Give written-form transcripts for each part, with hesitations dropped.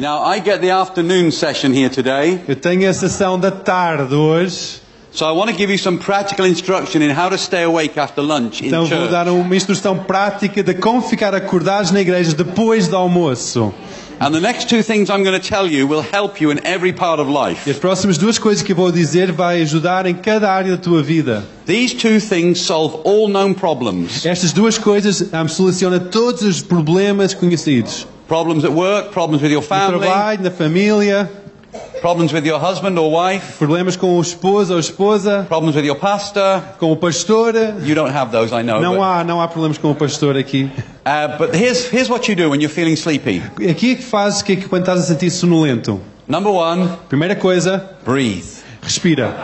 Now, I get the afternoon session here today, Eu tenho a sessão da tarde hoje, so I want to give you some practical instruction in how to stay awake after lunch in então vou church. dar uma instrução prática de como ficar acordados na igreja depois do almoço. And the next two things I'm going to tell you will help you in every part of E life. as próximas duas coisas que eu vou dizer vai ajudar em cada área da tua vida. These two things solve all known problems. Estas duas coisas solucionam todos os problemas conhecidos. Problems at work, problems with your No family, trabalho, na família, problems with your husband or wife, problemas com o esposo ou esposa, problems with your pastor. com o pastor. You don't have those, I know. Não há problemas com o pastor aqui. But here's what you do when you're feeling sleepy. Aqui é que fazes que quando estás a sentir sonolento. Number one, Primeira coisa, breathe. respira.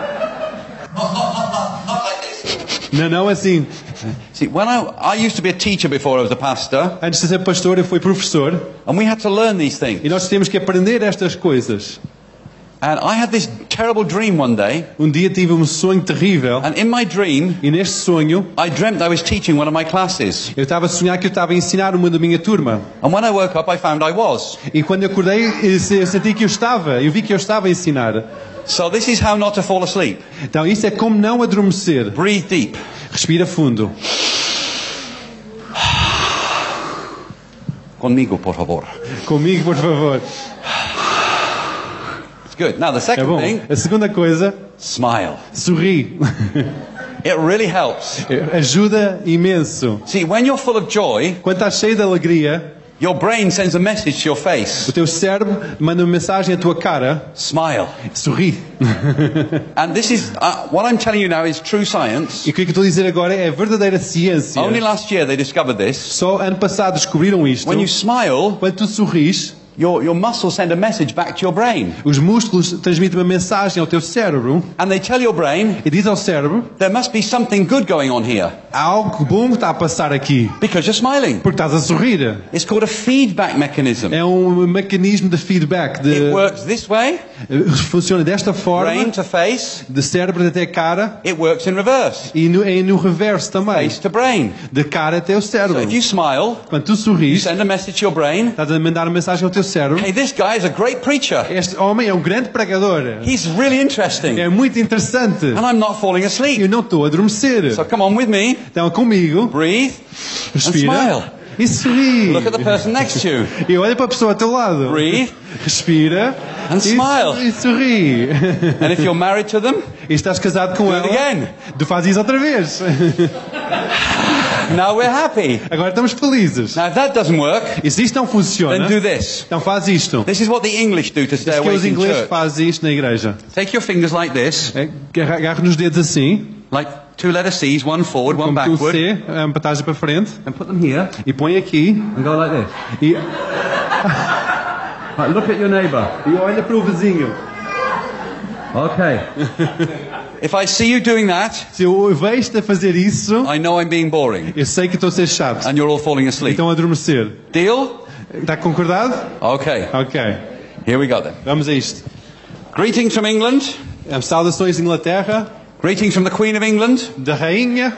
Não assim. See, when I used to be a teacher before I was a pastor, Antes de ser pastor, eu fui professor and we had to learn these things. e nós temos que aprender estas coisas. And I had this terrible dream one day, Dia tive um sonho terrível and in my dream, e neste sonho I dreamt I was teaching one of my classes. eu estava a sonhar que eu estava a ensinar uma da minha turma. And when I woke up, I found I was. E quando eu acordei, eu senti que eu vi que eu estava a ensinar. So this is how not to fall asleep. Então isso é como não adormecer. Breathe deep. Respira fundo. Conmigo, por favor. Comigo, por favor. It's good. Now the É second bom. thing, A segunda coisa, smile. sorri. It really helps. Ajuda imenso. See, when you're full of joy, Quando estás cheio de alegria, your brain sends a message to your face. o teu cérebro manda uma mensagem à tua cara. Smile. Sorri. And this is, what I'm telling you now is true science. E o que eu estou a dizer agora é a verdadeira ciência. Only last year they discovered this. Só ano passado descobriram isto. When you smile, Quando tu sorris, your muscles send a message back to your brain. os músculos transmitem uma mensagem ao teu cérebro And they tell your brain, e diz ao cérebro: there must be something good going on here. há algo bom que está a passar aqui, Because you're smiling. porque estás a sorrir. It's called a feedback mechanism. É um mecanismo de feedback. It works this way, Funciona desta forma, brain to face. de cérebro até cara, It works in reverse, e no reverso também, face to brain. de cara até o So cérebro. if you smile, Quando tu you sorris, send a message to your brain. estás a mandar uma mensagem ao teu cérebro: Hey, this guy is a great preacher. este homem é um grande pregador, He's really interesting. é muito interessante, And I'm not falling eu asleep. não estou a adormecer. So come on with me. Então comigo, Breathe and respira smile. e sorri. Look at the person next to you. E olha para a pessoa ao teu lado. Breathe Respira and smile. e sorri. And if you're married to them, E estás casado com do ela, it again. tu fazes isso outra vez. Now we're happy. Agora estamos felizes. Now if that doesn't work, E se isto não funciona, then do this. então faz isto. This is what the English do to stay Diz que os awake in ingleses church. fazem isto na igreja. Take your fingers like this, Agarra nos dedos assim, like two letter C's, one forward, one como tu backward, C, uma passagem para frente, and put them here e põe aqui, and go like this. e Right, look at your neighbour. olha para o vizinho. Okay. If I see you doing that, Se eu vejo-te a fazer isso, I know I'm being boring, eu sei que estou a ser chato. and you're all falling asleep. Então a adormecer. Deal? Está concordado? Okay. Ok. Here we go then. Vamos a isto. Greetings from England. Saudações de Inglaterra, Greetings from the Queen of England. da Rainha.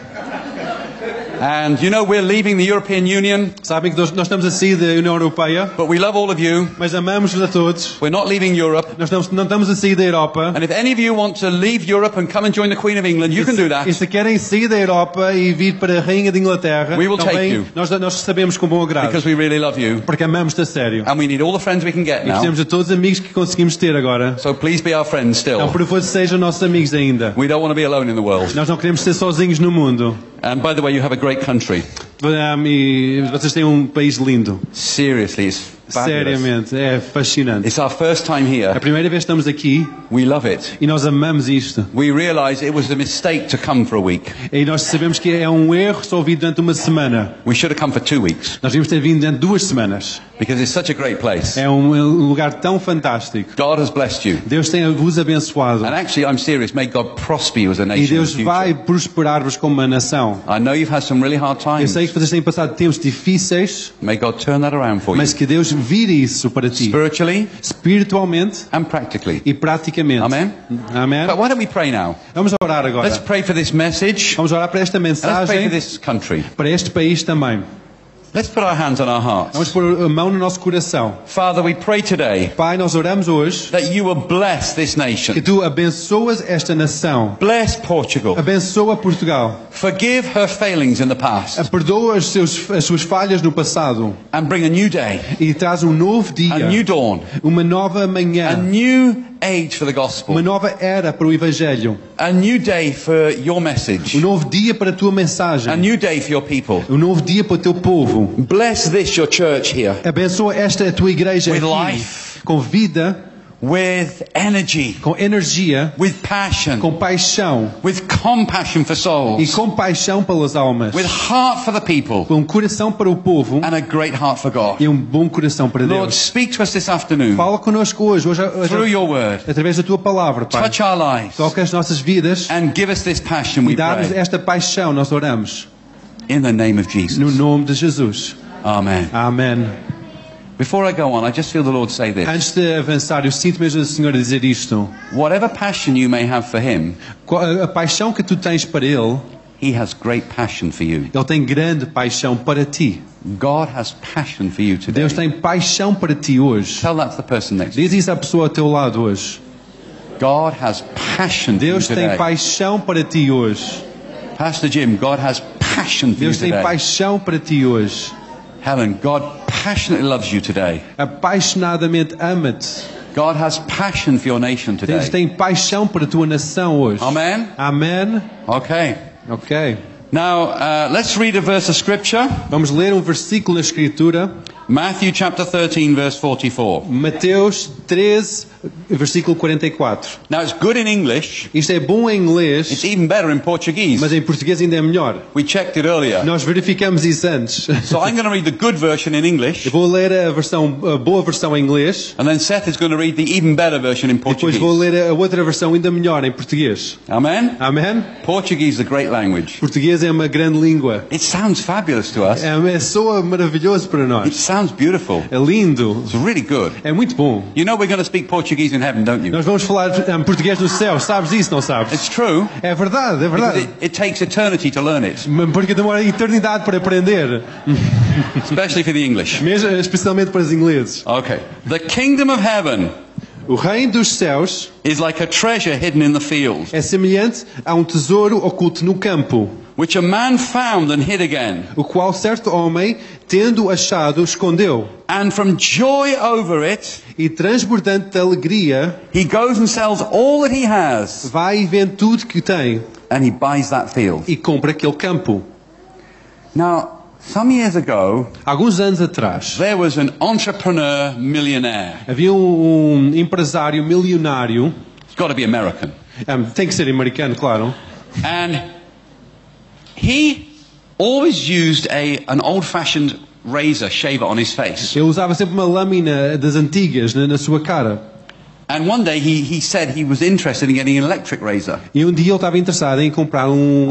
And you know we're leaving the European Union, Sabem que nós estamos a sair da União Europeia, but we love all of you. mas amamos-vos a todos. We're not leaving Europe. Nós não estamos a sair da Europa. And if any of you want to leave Europe and come and join the Queen of England, you can do that. E se querem sair da Europa e vir para a Rainha de Inglaterra, We will take também you. nós sabemos com bom agrado. Because we really love you. Porque amamos-te a sério. And we need all the friends we can get E now. precisamos de todos os amigos que conseguimos ter agora. So please be our friends Então, still. por favor, sejam nossos amigos ainda. We don't want to be alone in the world. Nós não queremos ser sozinhos no mundo. And by the way, you have a great country. E vocês têm um país lindo. Seriously, it's fabulous. Seriamente, é fascinante. It's our first time A here. primeira vez que estamos aqui We love it. e nós amamos isto. We realize it was a mistake to come for a week. E nós sabemos que é um erro só vir durante uma semana. We should have come for 2 weeks. Nós devíamos ter vindo durante 2 semanas. Because it's such a great place. É um lugar tão fantástico. God has blessed you. Deus tem-vos abençoado. And actually, I'm serious. May God prosper you as a E nation in Deus the vai future. prosperar-vos como uma nação. I know you've had some really hard Eu times. sei que vocês têm passado tempos difíceis, May God turn that around for you. mas que Deus vire isso para ti. Spiritually Espiritualmente and practically. e praticamente. Amen? Amém? But why don't we pray now? Vamos orar Let's agora. pray for this message. Vamos orar para esta And let's pray for mensagem, this country. para este país também. Let's put our hands on our hearts. Vamos pôr a mão no nosso coração. Father, we pray today Pai, nós oramos hoje that you will bless this que nation. Tu abençoas esta nação. Bless Portugal. Abençoa Portugal. Forgive her failings in the past Perdoa as suas falhas no passado. and bring a new day, E traz um novo dia. a new dawn, Uma nova a manhã. new age for the gospel, Uma nova era para o Evangelho. a new day for your message, Um novo dia para a tua a mensagem. new day for your people. Um novo dia para o teu povo. Bless this, your church here, Abençoa esta tua igreja With aqui, life. com vida, with energy, com energia, with passion, com paixão with compassion for e souls, compaixão pelas almas, with heart for the people, com um coração para o povo and a great heart for God. e um bom coração para Lord, Deus. speak to us this afternoon Fala connosco hoje, through your word. através da tua palavra, Pai. Touch our lives Toca as nossas vidas and give us this passion, e we dá-nos pray. esta paixão, nós oramos. In the name of No Jesus. nome de Jesus. Amen. Amém. Before I go on, I just feel the Lord say this. Antes de avançar, eu sinto mesmo o Senhor a dizer isto. Whatever passion you may have for Him, A paixão que tu tens para Ele, He has great passion for you. Ele tem grande paixão para ti. God has passion for you today. Deus tem paixão para ti hoje. Tell that to the person next to you. Diz isso à pessoa ao teu lado hoje. God has passion for you Deus tem today. paixão para ti hoje. Pastor Jim, God has passion for you Deus tem today. paixão para ti hoje. Helen, God passionately loves you today. Apaixonadamente ama-te. God has passion for your nation Deus today. tem paixão para a tua nação hoje. Amen? Amém? Okay. Ok. Now, let's read a verse of scripture. Vamos ler um versículo na Escritura. Matthew chapter 13, verse 44. Mateus 13, versículo 44. Now, it's good in English. Isto é bom em inglês, It's even better in Portuguese. mas em português ainda é melhor. We checked it earlier. Nós verificamos isso antes. So I'm going to read the good version in English, Eu vou ler a boa versão em inglês. and then Seth is going to read the even better version in E depois Portuguese. vou ler a outra versão ainda melhor em português. Amen? Amém? Portuguese is a great language. Português é uma grande língua. It sounds fabulous to us. Soa maravilhoso para It nós. sounds beautiful. É lindo. It's really good. É muito bom. You know we're going to speak Portuguese in heaven, don't you? Nós vamos falar português no céu. Sabes isso, não sabes? It's true. É verdade, é Because verdade. it takes eternity to learn it, Porque demora a eternidade para aprender. especially for the English. Mesmo, especialmente para os ingleses. Okay. The kingdom of heaven O reino dos céus is like a treasure hidden in the field, é semelhante a um tesouro oculto no campo, which a man found and hid again. o qual certo homem, tendo achado, escondeu. And from joy over it, E transbordante de alegria, he goes and sells all that he has, vai e vende tudo que tem and he buys that field. e compra aquele campo. Now, some years ago, Alguns anos atrás, there was an entrepreneur millionaire. havia um empresário milionário, It's got to be American. tem que ser americano, claro, And he always used an old-fashioned razor shaver on his face. ele usava sempre uma lâmina das antigas na sua cara. And one day he said he was interested in getting an electric razor. E um dia ele estava interessado em comprar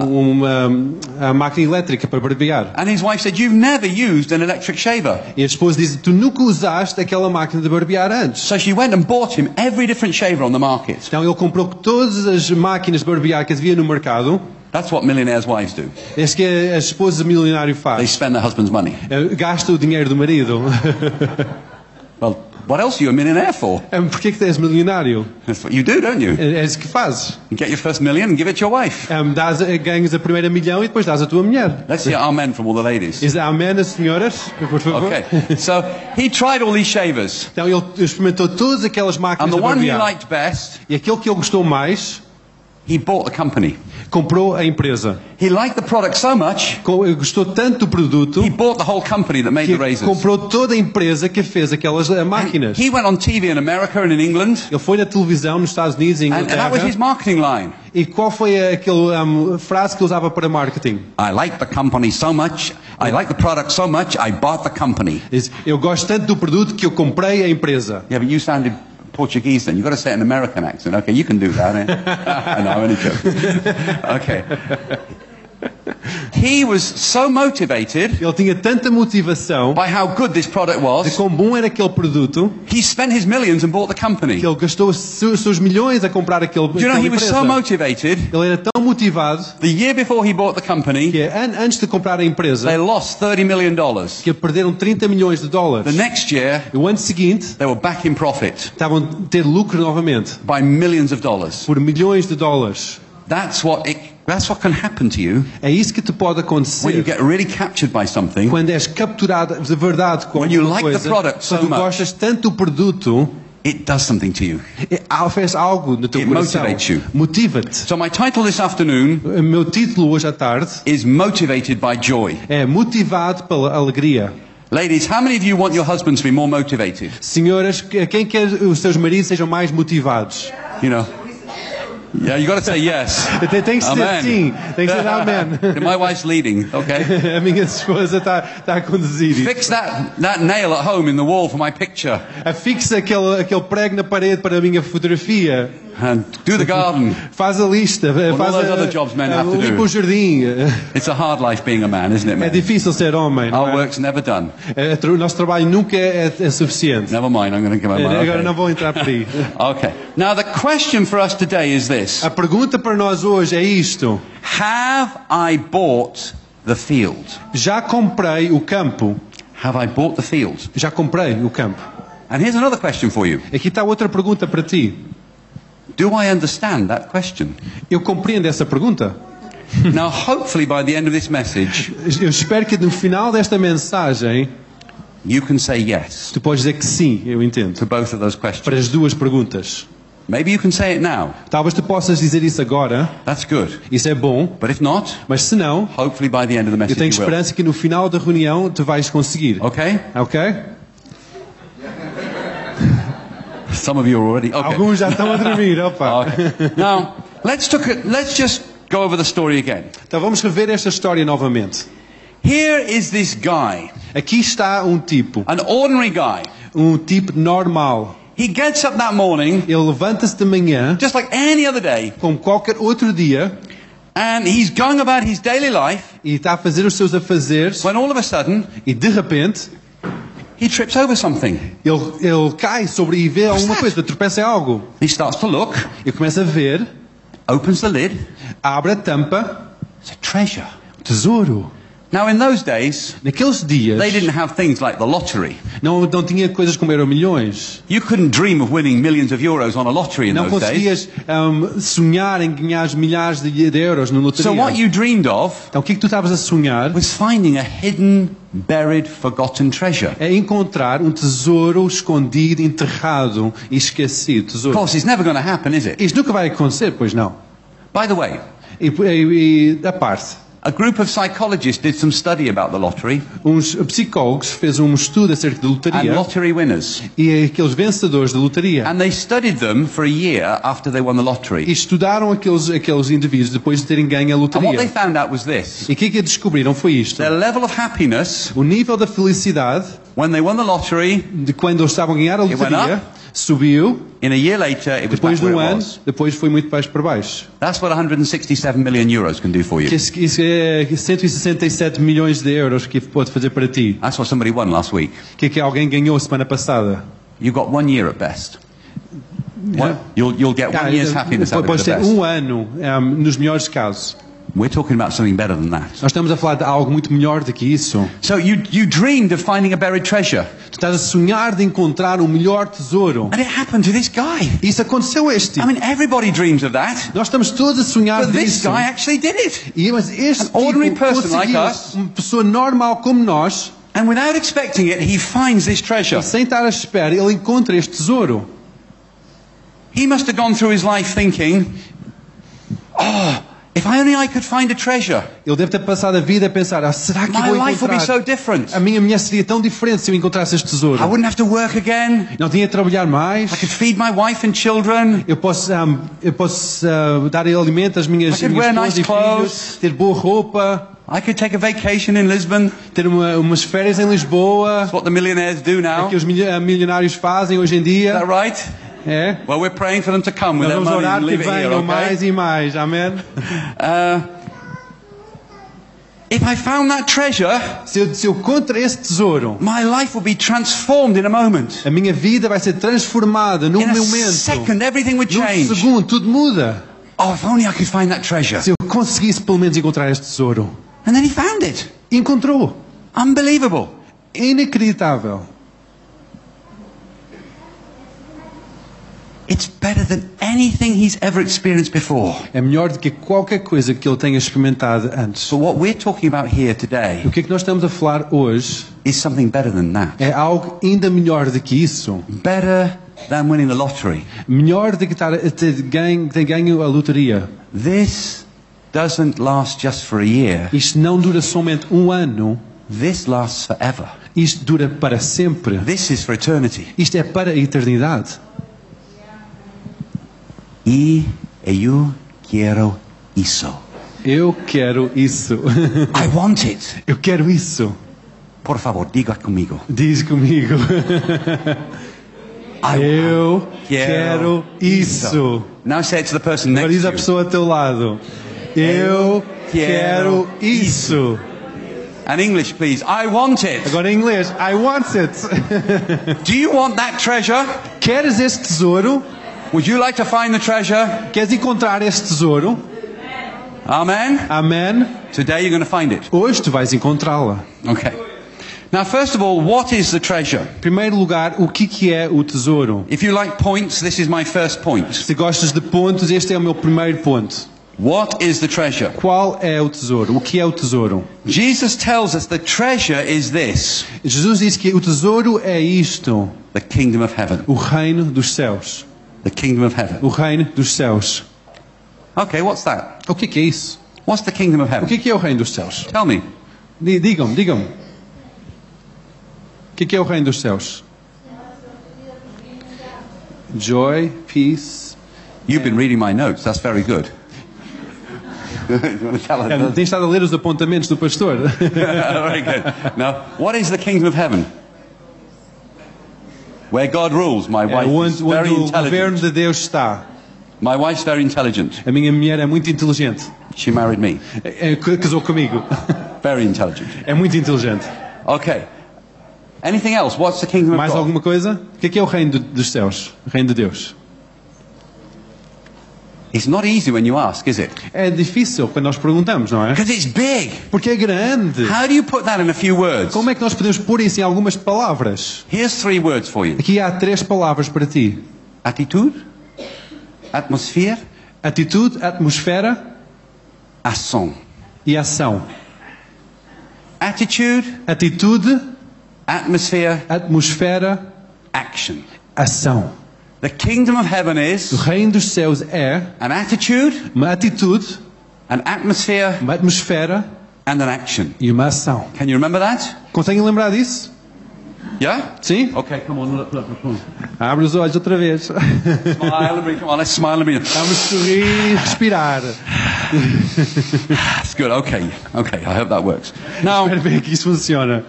uma máquina elétrica para barbear. And his wife said, "You've never used an electric shaver." E a esposa disse, tu nunca usaste aquela máquina de barbear antes. So she went and bought him every different shaver on the market. Então ele comprou todas as máquinas de barbear que havia no mercado. That's what millionaires' wives do. É isso que a esposa milionário They faz. spend their husband's money. Gasta o dinheiro do marido. Well, what else are you a millionaire for? Porquê que tu és milionário? That's what you do, don't you? É isso que fazes. You get your first million and give it to your wife. Ganhas a primeira milhão e depois dás a tua mulher. Let's hear amen from all the ladies. Diz amém, as senhoras, por favor. Okay. So he tried all these shavers. Então ele experimentou todas aquelas And máquinas the de one he barbear. liked best, E aquele que ele gostou mais, he bought the company. comprou a empresa. He liked the product so much, Gostou tanto do produto he bought the whole company that made que the razors. comprou toda a empresa que fez aquelas máquinas. He went on TV in America and in England, Ele foi na televisão nos Estados Unidos e and that was his Inglaterra. marketing line. E qual foi aquela frase que ele usava para marketing? I like the company so much, I like the product so much, I bought the company. Diz, eu gosto tanto do produto que eu comprei a empresa. Yeah, but you sounded Portuguese then. You've got to say it in an American accent. Okay, you can do that. Eh? No, I'm only joking. Okay. He was so motivated Ele tinha tanta motivação by how good this product de was, quão bom era aquele produto he spent his millions and bought the company. que ele gastou os seus milhões a comprar Do you know, aquela he was empresa. so motivated, Ele era tão motivado the year before he bought the company, que antes de comprar a empresa, they lost $30 million. que perderam 30 milhões de The dólares. next year, E o ano seguinte, they were back in profit estavam a ter lucro novamente, by millions of dollars. por milhões de dólares. That's what can happen to you É isso que te pode when you acontecer get really captured by something. quando és capturado de verdade com When you alguma like the coisa, product so quando much. gostas tanto do produto, It does something to you. faz algo no teu It coração. motivates you. Motiva-te. So my title this afternoon O meu título hoje à tarde is Motivated by Joy. é Motivado pela Alegria. Ladies, how many of you want your husbands to be more motivated? Senhoras, quem quer os seus maridos sejam mais motivados? You know? Yeah, you got to say yes. Tem que ser Amen. sim, tem que ser amém. My wife's leading, okay? A minha esposa está a conduzir isso. Fix that nail at home in the wall for my picture. Afixa aquele prego na parede para a minha fotografia. And do the garden. Faz a lista. Faz all those other jobs men have to do. limpa o jardim. It's a hard life being a man, isn't it, É man? difícil ser homem. Não Our é? work's never done. O nosso trabalho nunca é suficiente. Never mind, I'm going to give my mind. Agora Okay. não vou entrar por aí. Okay. Now the question for us today is this. A pergunta para nós hoje é isto. Have I bought the field? Já comprei o campo? Have I bought the field? Já comprei o campo. And here's another question for you. Aqui está outra pergunta para ti. Do I understand that question? Eu compreendo essa pergunta? Now, hopefully by the end of this message, Eu espero que no final desta mensagem you can say yes tu podes dizer que sim, eu entendo. to both of those Para questions. as duas perguntas. Maybe you can say it now. Talvez tu possas dizer isso agora. That's good. Isso é bom. But if not, Mas se não, hopefully by the end of the eu message tenho you will. esperança que no final da reunião tu vais conseguir. Okay? Ok? Some of you are already. Okay. Alguns já estão a dormir. Opa. Okay. Now, let's just go over the story again. Então vamos rever esta história novamente. Here is this guy, Aqui está um tipo. an ordinary guy. Um tipo normal. He gets up that morning, Ele levanta-se de manhã, just like any other day, como qualquer outro dia, and he's going about his daily life, e está a fazer os seus afazeres, when all of a sudden, e de repente he trips over something. ele cai sobre e vê alguma coisa, tropeça em algo. He starts to look, E começa a ver, opens the lid, abre a tampa, it's a treasure. tesouro. Now, in those days, Naqueles dias, they didn't have things like the lottery. não tinha coisas como Euromilhões. You couldn't dream of winning millions of euros on a lottery in Não those days. conseguias sonhar em ganhar milhares de euros no loteria. So what you dreamed of Então o que é que tu estavas a sonhar? was finding a hidden, buried, forgotten treasure. É encontrar um tesouro escondido, enterrado e esquecido. Of Tesouro. course, it's never going to happen, is it? Isto nunca vai acontecer, pois não. By the way, E da parte, a group of psychologists did some study about the lottery uns psicólogos fez um estudo acerca de and lotaria lottery winners. e aqueles vencedores de lotaria. And they studied them for a year after they won the E lottery. estudaram aqueles indivíduos depois de terem ganho a And what they lotaria. found out was this. E o que descobriram foi isto. Their level of happiness O nível da felicidade when they won the lottery, de quando eles estavam a ganhar a went lotaria up. subiu, in a year later, it was depois back de where it ano, was. depois foi muito mais para baixo. That's what 167 million euros can do for you. Isso é 167 milhões de euros que pode fazer para ti. That's what somebody won last week. O que alguém ganhou semana passada? You got 1 year at best. You'll get 1 year's happiness out of it Pode at ser best. ano, nos melhores casos. We're talking about something better than that. Nós estamos a falar de algo muito melhor do que isso. So you dreamed of finding a buried treasure. Tu estás a sonhar de encontrar o melhor tesouro. And it happened to this guy. Isso aconteceu a este I tipo. mean, everybody dreams of that. Nós estamos todos a sonhar But this disso. guy actually did it. Mas este An ordinary tipo person like conseguiu, us. uma pessoa normal como nós, And without expecting it, he finds this treasure. sem estar à espera, ele encontra este tesouro. He must have gone through his life thinking, oh, if only I could find a treasure. Ele deve ter passado a vida a pensar, será que eu My vou life would be so encontrar? different. A minha mulher seria tão diferente se eu encontrasse este tesouro. I wouldn't have to work again. Não tinha de trabalhar mais. I could feed my wife and children. Eu posso dar alimento às minhas I could wear esposas nice e clothes. filhos, ter boa roupa, I could take a vacation in Lisbon. ter umas férias em Lisboa, That's what the millionaires do now. que os milionários fazem hoje em Is dia. that right? É? Well, we're praying for them to come with Nós their vamos money orar and que leave it here, venham mais okay? e mais. Amém? If I found that treasure, Se eu encontro esse tesouro, my life will be transformed in a moment. a minha vida vai ser transformada num In a momento. second, everything would Num change. segundo, tudo muda. Oh, if only I could find that treasure. Se eu conseguisse pelo menos encontrar este tesouro. And then he found it. Encontrou. Unbelievable. Inacreditável. It's better than anything he's ever experienced before. É melhor do que qualquer coisa que ele tenha experimentado antes. But what we're talking about here today O que é que nós estamos a falar hoje is something better than that. é algo ainda melhor do que isso. Better than winning the lottery. Melhor do que ter ganho a loteria. This doesn't last just for a year. Isto não dura somente um ano. This lasts forever. Isto dura para sempre. This is for eternity. Isto é para a eternidade. Y eu quero isso. Eu quero isso. I want it. Eu quero isso. Por favor, diga comigo. Diz comigo. Eu quero isso. Now say it to the person Agora next diz to a you. pessoa ao teu lado. Eu quero isso. And English, please. I want it. Agora em inglês. I want it. Do you want that treasure? Queres este tesouro? Would you like to find the treasure? Queres encontrar este tesouro? Amen. Amém. Today you're going to find it. Hoje tu vais encontrá-la. Okay. Now, first of all, what is the treasure? Em primeiro lugar, o que é o tesouro? If you like points, this is my first point. Se gostas de pontos, este é o meu primeiro ponto. What is the treasure? Qual é o tesouro? O que é o tesouro? Jesus tells us the treasure is this: Jesus diz que o tesouro é isto, the kingdom of heaven. o reino dos céus. The kingdom of heaven. O reino dos céus. Okay, what's that? O que é isso? What's the kingdom of O heaven? que é o reino dos céus? Tell me. Digam-me. O que é o reino dos céus? Joy, peace. You've been reading my notes. That's very good. You want to tell us? Tem estado a ler os apontamentos do pastor. Very good. Now, what is the kingdom of heaven? Where God rules. My É wife is onde very o governo intelligent. de Deus está. My wife's very intelligent. A minha mulher é muito inteligente. She married me. Casou comigo. Very intelligent. É muito inteligente. Okay. Anything else? What's the kingdom of Mais God? alguma coisa? O que é o reino dos céus? O reino de Deus. It's not easy when you ask, is it? É difícil quando nós perguntamos, não é? Because it's big. Porque é grande. How do you put that in a few words? Como é que nós podemos pôr isso em algumas palavras? Here's 3 words for you. Aqui há 3 palavras para ti. Attitude, atmosphere, Atitude, atmosfera ação. e ação. Attitude, Atitude, atmosphere, atmosfera, action. ação. The kingdom of heaven O is reino dos céus é an attitude, uma atitude, an atmosphere, uma atmosfera and an action. e uma ação. Can you remember that? Conseguem lembrar disso? Yeah? Sim? Okay, come on, look. Abre os olhos outra vez. Smile and breathe. Come on, let's smile and breathe. Vamos sorrir e respirar. That's good. Okay, I hope that works. Now, Espero ver que isso funciona.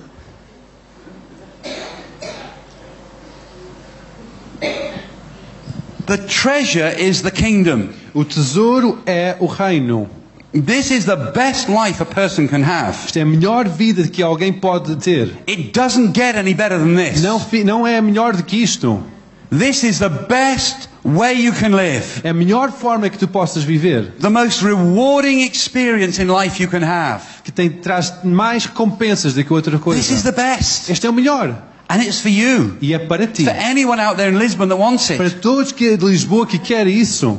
the treasure is the kingdom. O tesouro é o reino. This is the best life a person can have. Isto é a melhor vida que alguém pode ter. It doesn't get any better than this. Não é melhor do que isto. This is the best way you can live. É a melhor forma que tu possas viver. The most rewarding experience in life you can have. Que traz mais recompensas do que outra coisa. This is the best. Este é o melhor. And it's for you. E é para ti. For anyone out there in Lisbon that wants Para it. todos que é de Lisboa que querem isso.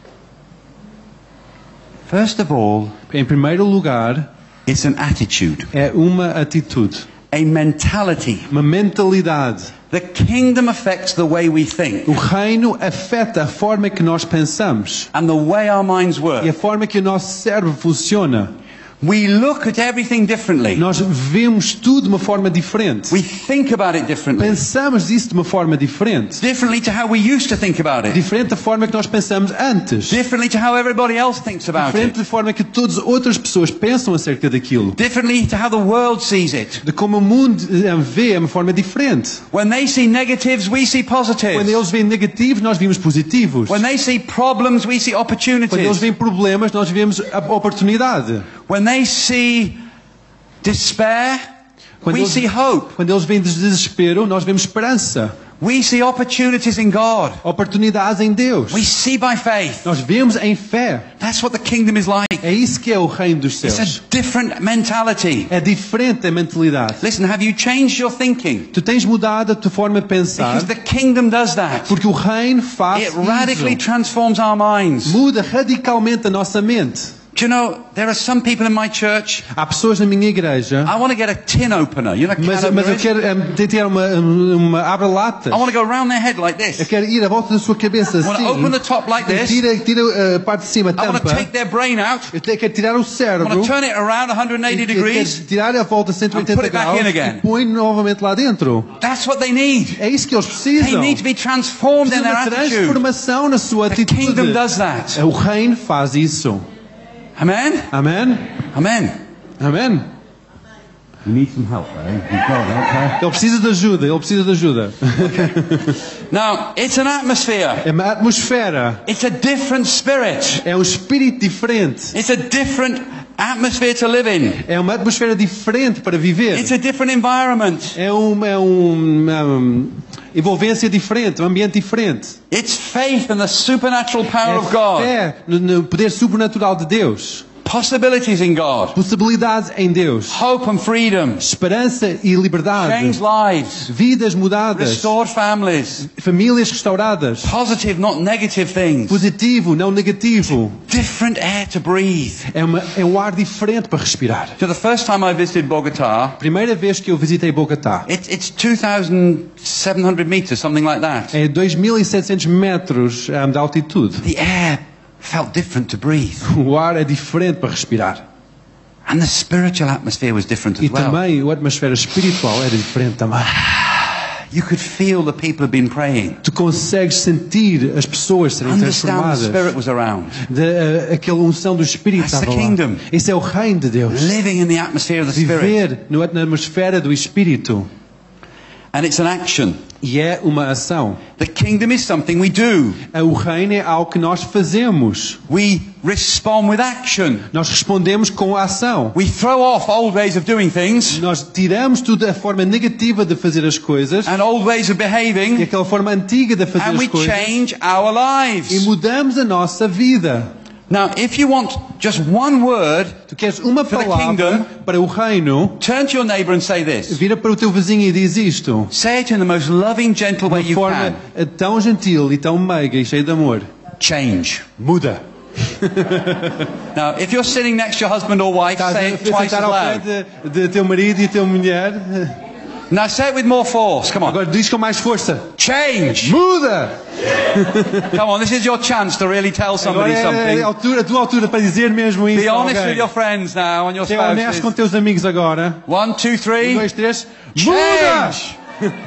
First of all, Em primeiro lugar, it's an attitude, é uma atitude. a mentality. Uma mentalidade. The kingdom affects the way we think O reino afeta a forma que nós pensamos. and the way our minds E a work. forma que o nosso cérebro funciona. We look at everything differently. Nós vemos tudo de uma forma diferente. We think about it differently. Pensamos disso de uma forma diferente. Differently to how we used to think about it. Diferente da forma que nós pensamos antes. Differently to how everybody else thinks about Diferente it. da forma que todas as outras pessoas pensam acerca daquilo. Differently to how the world sees it. De como o mundo vê é uma forma diferente. When they see negatives, we see Quando positives. eles veem negativos, nós vimos positivos. When they see problems, we see Quando eles opportunities. veem problemas, nós vemos a oportunidade. when they see despair, we see hope. Quando eles veem desespero, nós vemos esperança. We see opportunities in God. Oportunidades em Deus. We see by faith. Nós vemos em fé. That's what the kingdom is like. É isso que é o reino dos It's céus. a different mentality. É diferente a mentalidade. Listen, have you changed your thinking? Tu tens mudado a tua forma de pensar, Because the kingdom does that. porque o reino faz It radically isso. transforms our minds. Muda radicalmente a nossa mente. Do you know, there are some people in my church, Há pessoas na minha igreja, I want to get a tin opener. You know, a mas can eu opener? quero ter uma abre-latas. I want to go around their head like Eu this. quero ir à volta da sua cabeça I want to open the assim. top like E this. tira a parte de cima, a I want to tampa. take their brain out. Eu quero tirar o I want cérebro. to turn it around 180 Eu degrees. quero tirar a volta And 180 put it back graus in again. e põe novamente lá dentro. That's what they need. É isso que eles They precisam. need to be transformed in Precisa their de attitude. transformação na sua The atitude. kingdom does that. O reino faz isso. Amen? Amém? Amen. Amém? You need some help, eh? You've got help, Ele precisa de ajuda, ele precisa de ajuda. Now, it's an atmosphere. É uma atmosfera, It's a different spirit. é um espírito diferente, It's a different atmosphere to live in. é uma atmosfera diferente para viver. It's a different environment. É uma envolvência diferente, um ambiente diferente. It's faith in the supernatural power É of God. fé no poder sobrenatural de Deus. Possibilities in God. Possibilidades em Deus. Hope and freedom. Esperança e liberdade. Changed lives. Vidas mudadas. Restored families. Famílias restauradas. Positive, not negative things. Positivo, não negativo. Different air to breathe. É um ar diferente para respirar. So the first time I visited Bogota, Primeira vez que eu visitei Bogotá. it's 2,700 meters, something like that. É 2.700 metros de altitude. The air felt different to breathe. O ar é diferente para respirar. And the spiritual atmosphere was different E as well. também a atmosfera espiritual era diferente também. You could feel the people have been praying. Tu consegues sentir as pessoas serem Understand the transformadas. Spirit was around. Aquela unção do Espírito That's the estava lá. kingdom. Esse é o reino de Deus. Living in the atmosphere of the Spirit. Viver na atmosfera do Espírito. And it's an action. E é uma ação. The kingdom is something we do. O reino é algo que nós fazemos. We respond with action. Nós respondemos com a ação. We throw off old ways of doing things Nós tiramos tudo a forma negativa de fazer as coisas and old ways of e behaving, aquela forma antiga de fazer and as we coisas change our e lives. mudamos a nossa vida. Now, if you want just one word, Tu queres uma For the palavra kingdom, para o reino, turn to your neighbor and say this. vira para o teu vizinho e diz isto. Say it in the most loving, gentle way De you forma can. tão gentil e tão meiga e cheia de amor. Change. Muda. Now, if you're sitting next to your husband or wife, Estás say a it twice as sentar ao loud. pé de teu marido e tua mulher. Now say it with more force. Come on. Agora diz com mais força. Change. Muda! Come on, this is your chance to really tell Agora somebody é something. a tua altura para dizer mesmo isso. Be a honest alguém. with your friends now and your Seja honesto com spouses. teus amigos agora. 1, 2, 3. 1, 2, 3. Muda! Change.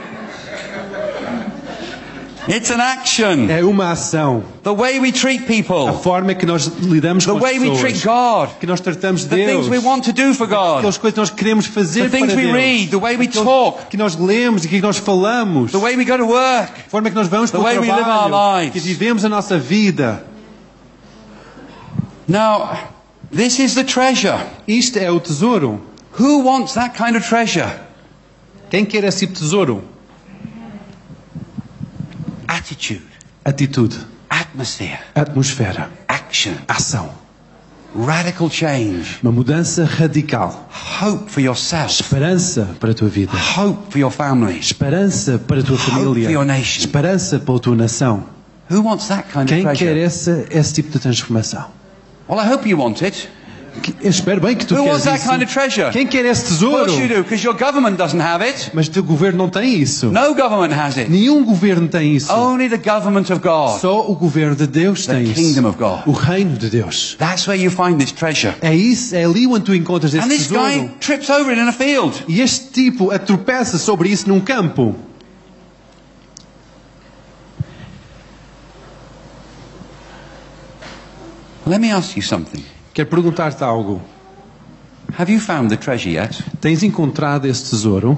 It's an action. É uma ação. The way we treat A people. forma que nós lidamos The com as way we treat pessoas. God. Que nós tratamos The Deus. things we want to do for God. Aquelas coisas que nós queremos fazer The para things we Deus. read. The way we Aqueles talk. que nós lemos e que nós falamos. The way we go to work. A forma que nós vamos The para o way we live our trabalho. lives. Que vivemos a nossa vida. Now, this is the treasure. Isto é o tesouro. Who wants that kind of treasure? Quem quer esse tipo de tesouro? Attitude. Atitude. Atmosphere. Atmosfera. Action. Ação. Radical change. Uma mudança radical. Hope for yourself. Esperança para a tua vida. Hope for your family. Esperança para a tua Hope família. for your nation. Esperança para a tua nação. Who wants that kind of Quem quer treasure? esse tipo de transformação? Well, I hope you want it. Eu espero bem que tu Who queres wants that isso. kind of treasure? Quem quer esse Of tesouro? course you do, because your government doesn't have it. Mas o teu governo não tem isso. No government has it. Nenhum governo tem isso. Only the government of God. Só o governo de Deus The tem isso. kingdom of God. O reino de Deus. That's where you find this treasure. É isso, é ali onde tu encontras esse And this tesouro. guy trips over it in a field. E este tipo atropeça sobre isso num campo. Let me ask you something. Quero perguntar-te algo. Have you found the treasure yet? Tens encontrado esse tesouro?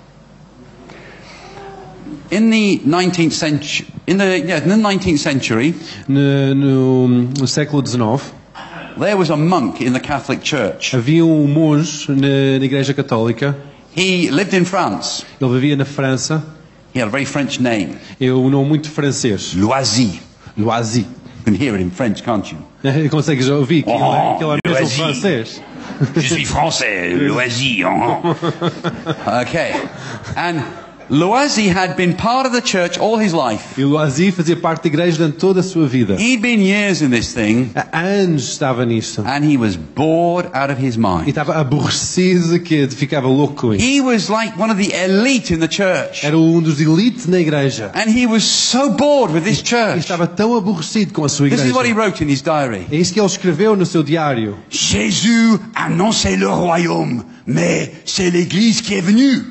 In the 19th century, in the 19th century, No século XIX, there was a monk in the Catholic Church. Havia um monge na Igreja Católica. He lived in France. Ele vivia na França. He had a very French name. É um nome muito francês. Loisy. Loisy. You can hear it in French, can't you? Consegues ouvir que ele é mesmo Loisy. francês? Je suis français, Loisy. Okay. And Loisy had been part of the church all his life. E Loisy fazia parte da igreja durante toda a sua vida. He'd been years in this thing. Há anos estava nisto. And he was bored out of his E mind. estava aborrecido, que ficava louco com isso. He was like one of the elite in the church. Era um dos elites na igreja. And he was so bored with this E church. estava tão aborrecido com a sua This is what he igreja. wrote in his diary. É isso que ele escreveu no seu diário. Jésus annonçait le royaume, mais c'est l'Église qui est venue.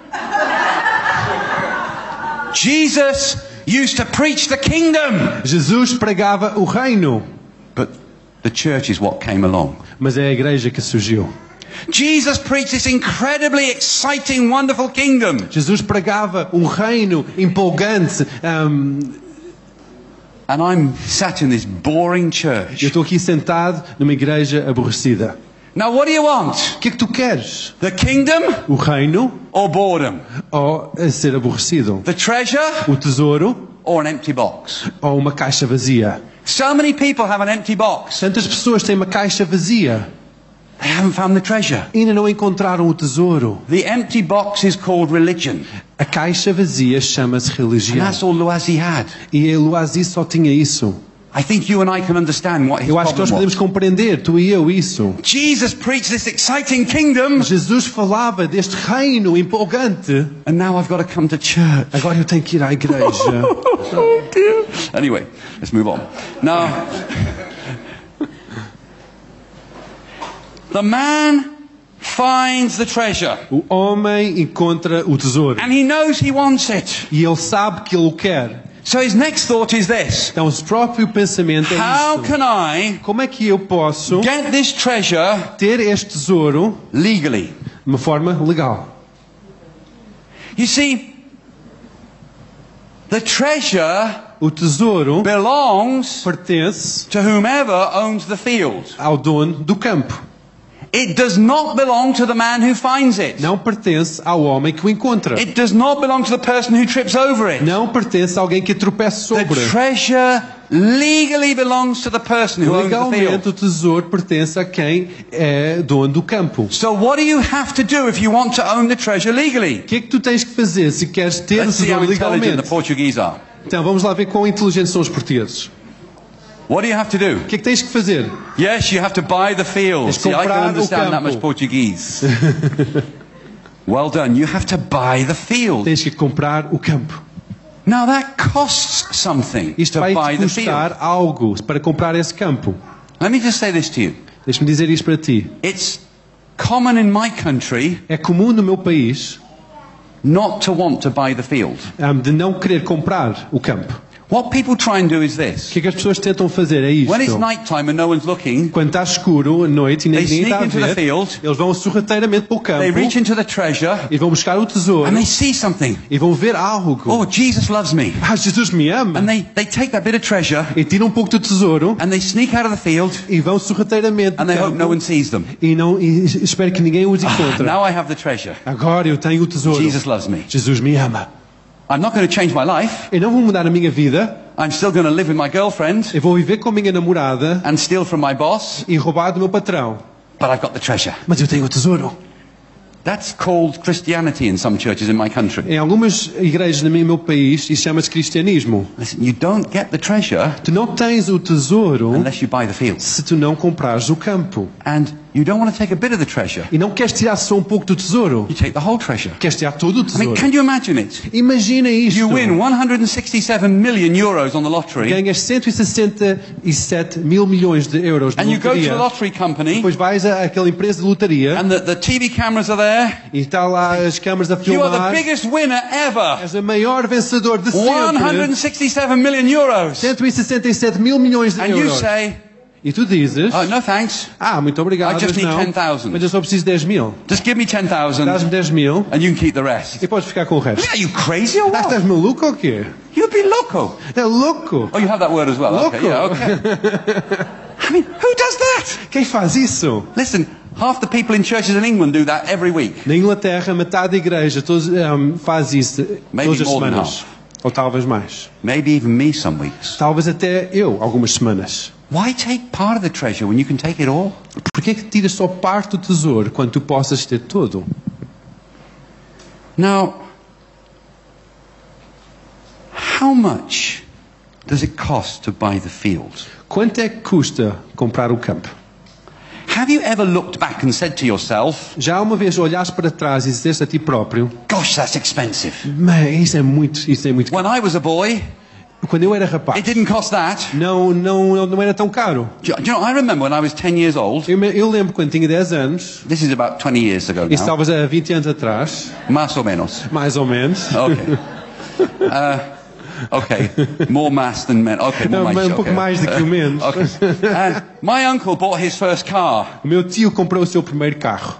Jesus used to preach the kingdom. Jesus pregava o reino, But the church is what came along. mas é a igreja que surgiu. Jesus preached this incredibly exciting, wonderful kingdom. Jesus pregava um reino empolgante. And I'm sat in this boring Eu church. estou aqui sentado numa igreja aborrecida. Now what do you want? O que é que tu queres? The kingdom O reino or boredom? ou a ser aborrecido? The treasure O tesouro or an empty box? ou uma caixa vazia? So many people have an empty box. Tantas pessoas têm uma caixa vazia. They haven't found the treasure. Ainda não encontraram o tesouro. The empty box is called religion. A caixa vazia chama-se And religião. that's all Loisy had. E a Loisy só tinha isso. I think you and I can understand what his Eu acho que nós problem podemos was. compreender, tu e eu, isso. Jesus preached this exciting kingdom, Jesus falava deste reino empolgante. and now I've got to come to church. Agora eu tenho que ir à igreja. Oh dear. Anyway, let's move on. Now, the man finds the treasure, O homem encontra o tesouro. and he knows he wants it. E ele sabe que ele o quer. So his next thought is this: Então o próprio pensamento é how isso. can I Como é que eu posso get this treasure ter este tesouro legally? de uma forma legal? You see, the treasure O tesouro belongs pertence to whomever owns the field. ao dono do campo. It does not belong to the man who finds it. Não pertence ao homem que o encontra. It does not belong to the person who trips over it. Não pertence a alguém que tropeça The sobre. treasure legally belongs to the person who owns the Legalmente field. o tesouro pertence a quem é dono do campo. So what do you have to do if you want to own the treasure legally? O que é que tu tens que fazer se queres ter o Let's see how tesouro intelligent the legalmente? Portuguese are. Então vamos lá ver quão inteligentes são os portugueses. What do you have to do? O que é que tens que fazer? Yes, you have to buy the field. Tens que See, I can comprar o understand that campo. much Portuguese. Well done. You have to buy the field. Tens que comprar o campo. Now that costs something Isto to vai buy te the field. custar algo para comprar esse campo. Let me just say this to you. Deixa-me dizer isto para ti. It's common in my country É comum no meu país not to want to buy the field. de não querer comprar o campo. What people try and do is O this. que é que as pessoas tentam fazer? É When it's isto. night time and no one's looking, Quando está escuro, à noite, e They ninguém está a sneak into the ver, field. eles vão sorrateiramente para o campo they reach into the treasure e vão buscar o tesouro and they see something. e vão ver algo. Oh, Jesus loves me. Jesus me ama. And they take that bit of treasure E tiram um pouco do tesouro and they sneak out of the field e vão sorrateiramente and para they o hope no campo one sees them. e espero que ninguém os encontre. Now I have the treasure. Agora eu tenho o tesouro. Jesus loves me. Jesus me ama. I'm not going to change my life. Eu não vou mudar a minha vida. I'm still going to live with my girlfriend Eu vou viver com a minha namorada and steal from my boss, e roubar do meu patrão. but I've got the treasure. Mas eu tenho o tesouro. That's called Christianity in some churches in my country. Em algumas igrejas no meu país isso chama-se cristianismo. Listen, you don't get the treasure Tu não tens o tesouro unless you buy the field. se tu não comprares o campo. And you don't want to take a bit of the treasure. E não queres tirar só um pouco do tesouro. You take the whole treasure. Queres tirar todo o I mean, tesouro. can you imagine it? Imagina isto. You win 167 million euros on the lottery, Ganhas 167 mil milhões de euros de and you go to the lotaria. lottery company, Depois vais àquela empresa de lotaria and the TV cameras are there. e está lá as câmaras a You are the filmar. biggest winner ever. És o maior vencedor de sempre. 167 million euros. 167 mil milhões de And you euros. say, E tu dizes, oh, no thanks. muito obrigado, I just mas need não. 10,000. Mas eu só preciso de 10 mil. Just give me 10,000 Dás-me 10 mil and you can keep the rest. e podes ficar com o resto. Are you crazy or what? Estás maluco ou quê? You'd be loco. É louco. Oh, you have that word as well. Okay, Loco. yeah, okay. I mean, who does that? Quem faz isso? Listen, half the people in churches in England do that every week. Na Inglaterra, metade da igreja faz isso Maybe todas as more than semanas. Ou talvez mais. Maybe even me some weeks. Talvez até eu, algumas semanas. Why take part of the treasure when you can take it all? Porquê que tiras só parte do tesouro quando tu possas ter tudo? Now, how much does it cost to buy the field? Quanto é que custa comprar o campo? Have you ever looked back and said to yourself, Já uma vez olhaste para trás e disseste a ti próprio, gosh, that's expensive. mas isso é muito When I was a boy, Quando eu era rapaz, it didn't cost that. não era tão caro. Do you know, I remember when I was 10 years old, Eu lembro quando tinha 10 anos, this is about 20 years ago isso now, talvez há 20 anos atrás, más o menos. mais ou menos. Okay. Okay, more mass than men. Okay, more mais. Um pouco Okay. mais do que o menos. Okay. And my uncle bought his first car, O meu tio comprou o seu primeiro carro,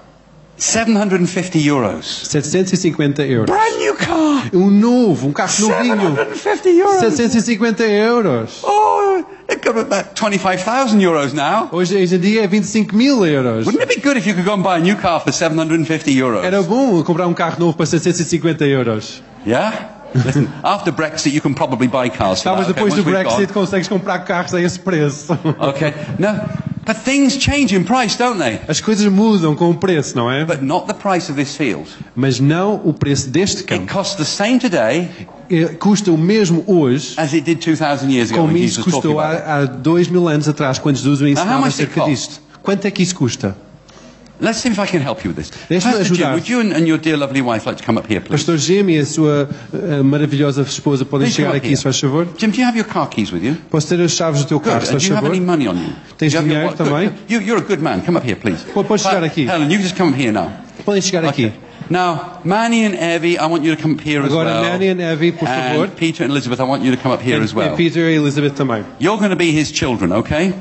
750 euros. 750 euros. Brand new car, Um carro novinho, 750 euros. 750 euros. Oh, it got about 25,000 euros now. Hoje em dia é 25 mil euros. Wouldn't it be good if you could go and buy a new car for 750 euros? Era bom comprar um carro novo para 750 euros. Yeah? Listen, after Brexit you can probably buy cars for Talvez that. depois Okay, do once we've Brexit gone. consegues comprar carros a esse preço. Okay. No, but things change in price, don't they? As coisas mudam com o preço, não é? But not the price of this field. Mas não o preço deste It campo. costs the same today Custa o mesmo hoje as it did 2,000 years ago when como Jesus isso was talking custou about it. há 2000 anos atrás, quando Jesus o ensinava much did it acerca cost? disto. Quanto é que isso custa? Let's see if I can help you with this. Deixa-me Pastor Jim, ajudar. would you and your dear lovely wife like to come up here, please? Pastor Jim e a sua maravilhosa esposa podem Please come chegar up aqui, here. se faz favor. Jim, do you have your car keys with you? Posso ter as chaves do teu carro, Good. se And faz do you have favor? any money on you? Tens Do you have dinheiro your- também? Good. You're a good man. Come up here, please. Pode chegar aqui. Helen, you just come up here now. Podem chegar aqui. Now, Manny and Evie, I want you to come up here Agora, as well. Manny and Evie, por favor. And Peter and Elizabeth, I want you to come up here as well. E Peter e Elizabeth também. You're going to be his children, okay?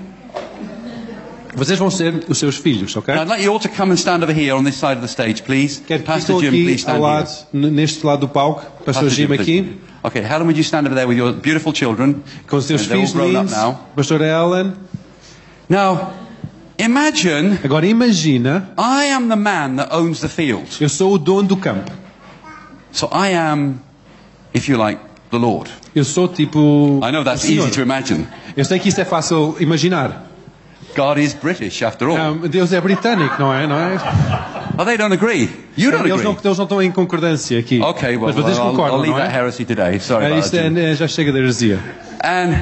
Vocês vão ser os seus filhos, ok? I'd like you all to come and stand over here on this side of the stage, please. Quero que Pastor ficam Jim, please aqui ao stand here. lado, neste lado do palco. Pastor Jim please. aqui, Okay, Helen, would you stand over there with your beautiful children? com os seus They're all filhos grown up lindos. now. Pastor Ellen. Now, imagine Agora imagina, I am the man that owns the field. eu sou o dono do campo. So I am, if you like, the Lord. Eu sou tipo... I know that's o Senhor. easy to imagine. Eu sei que isso é fácil imaginar. God is British, after all. Deus é britânico, não é? Oh, they don't agree. You don't Eles agree. não estão em concordância aqui. Okay, well, Mas vocês I'll concordam, leave não that é? heresy today. Sorry about Isto that, Jim. já chega da heresia. And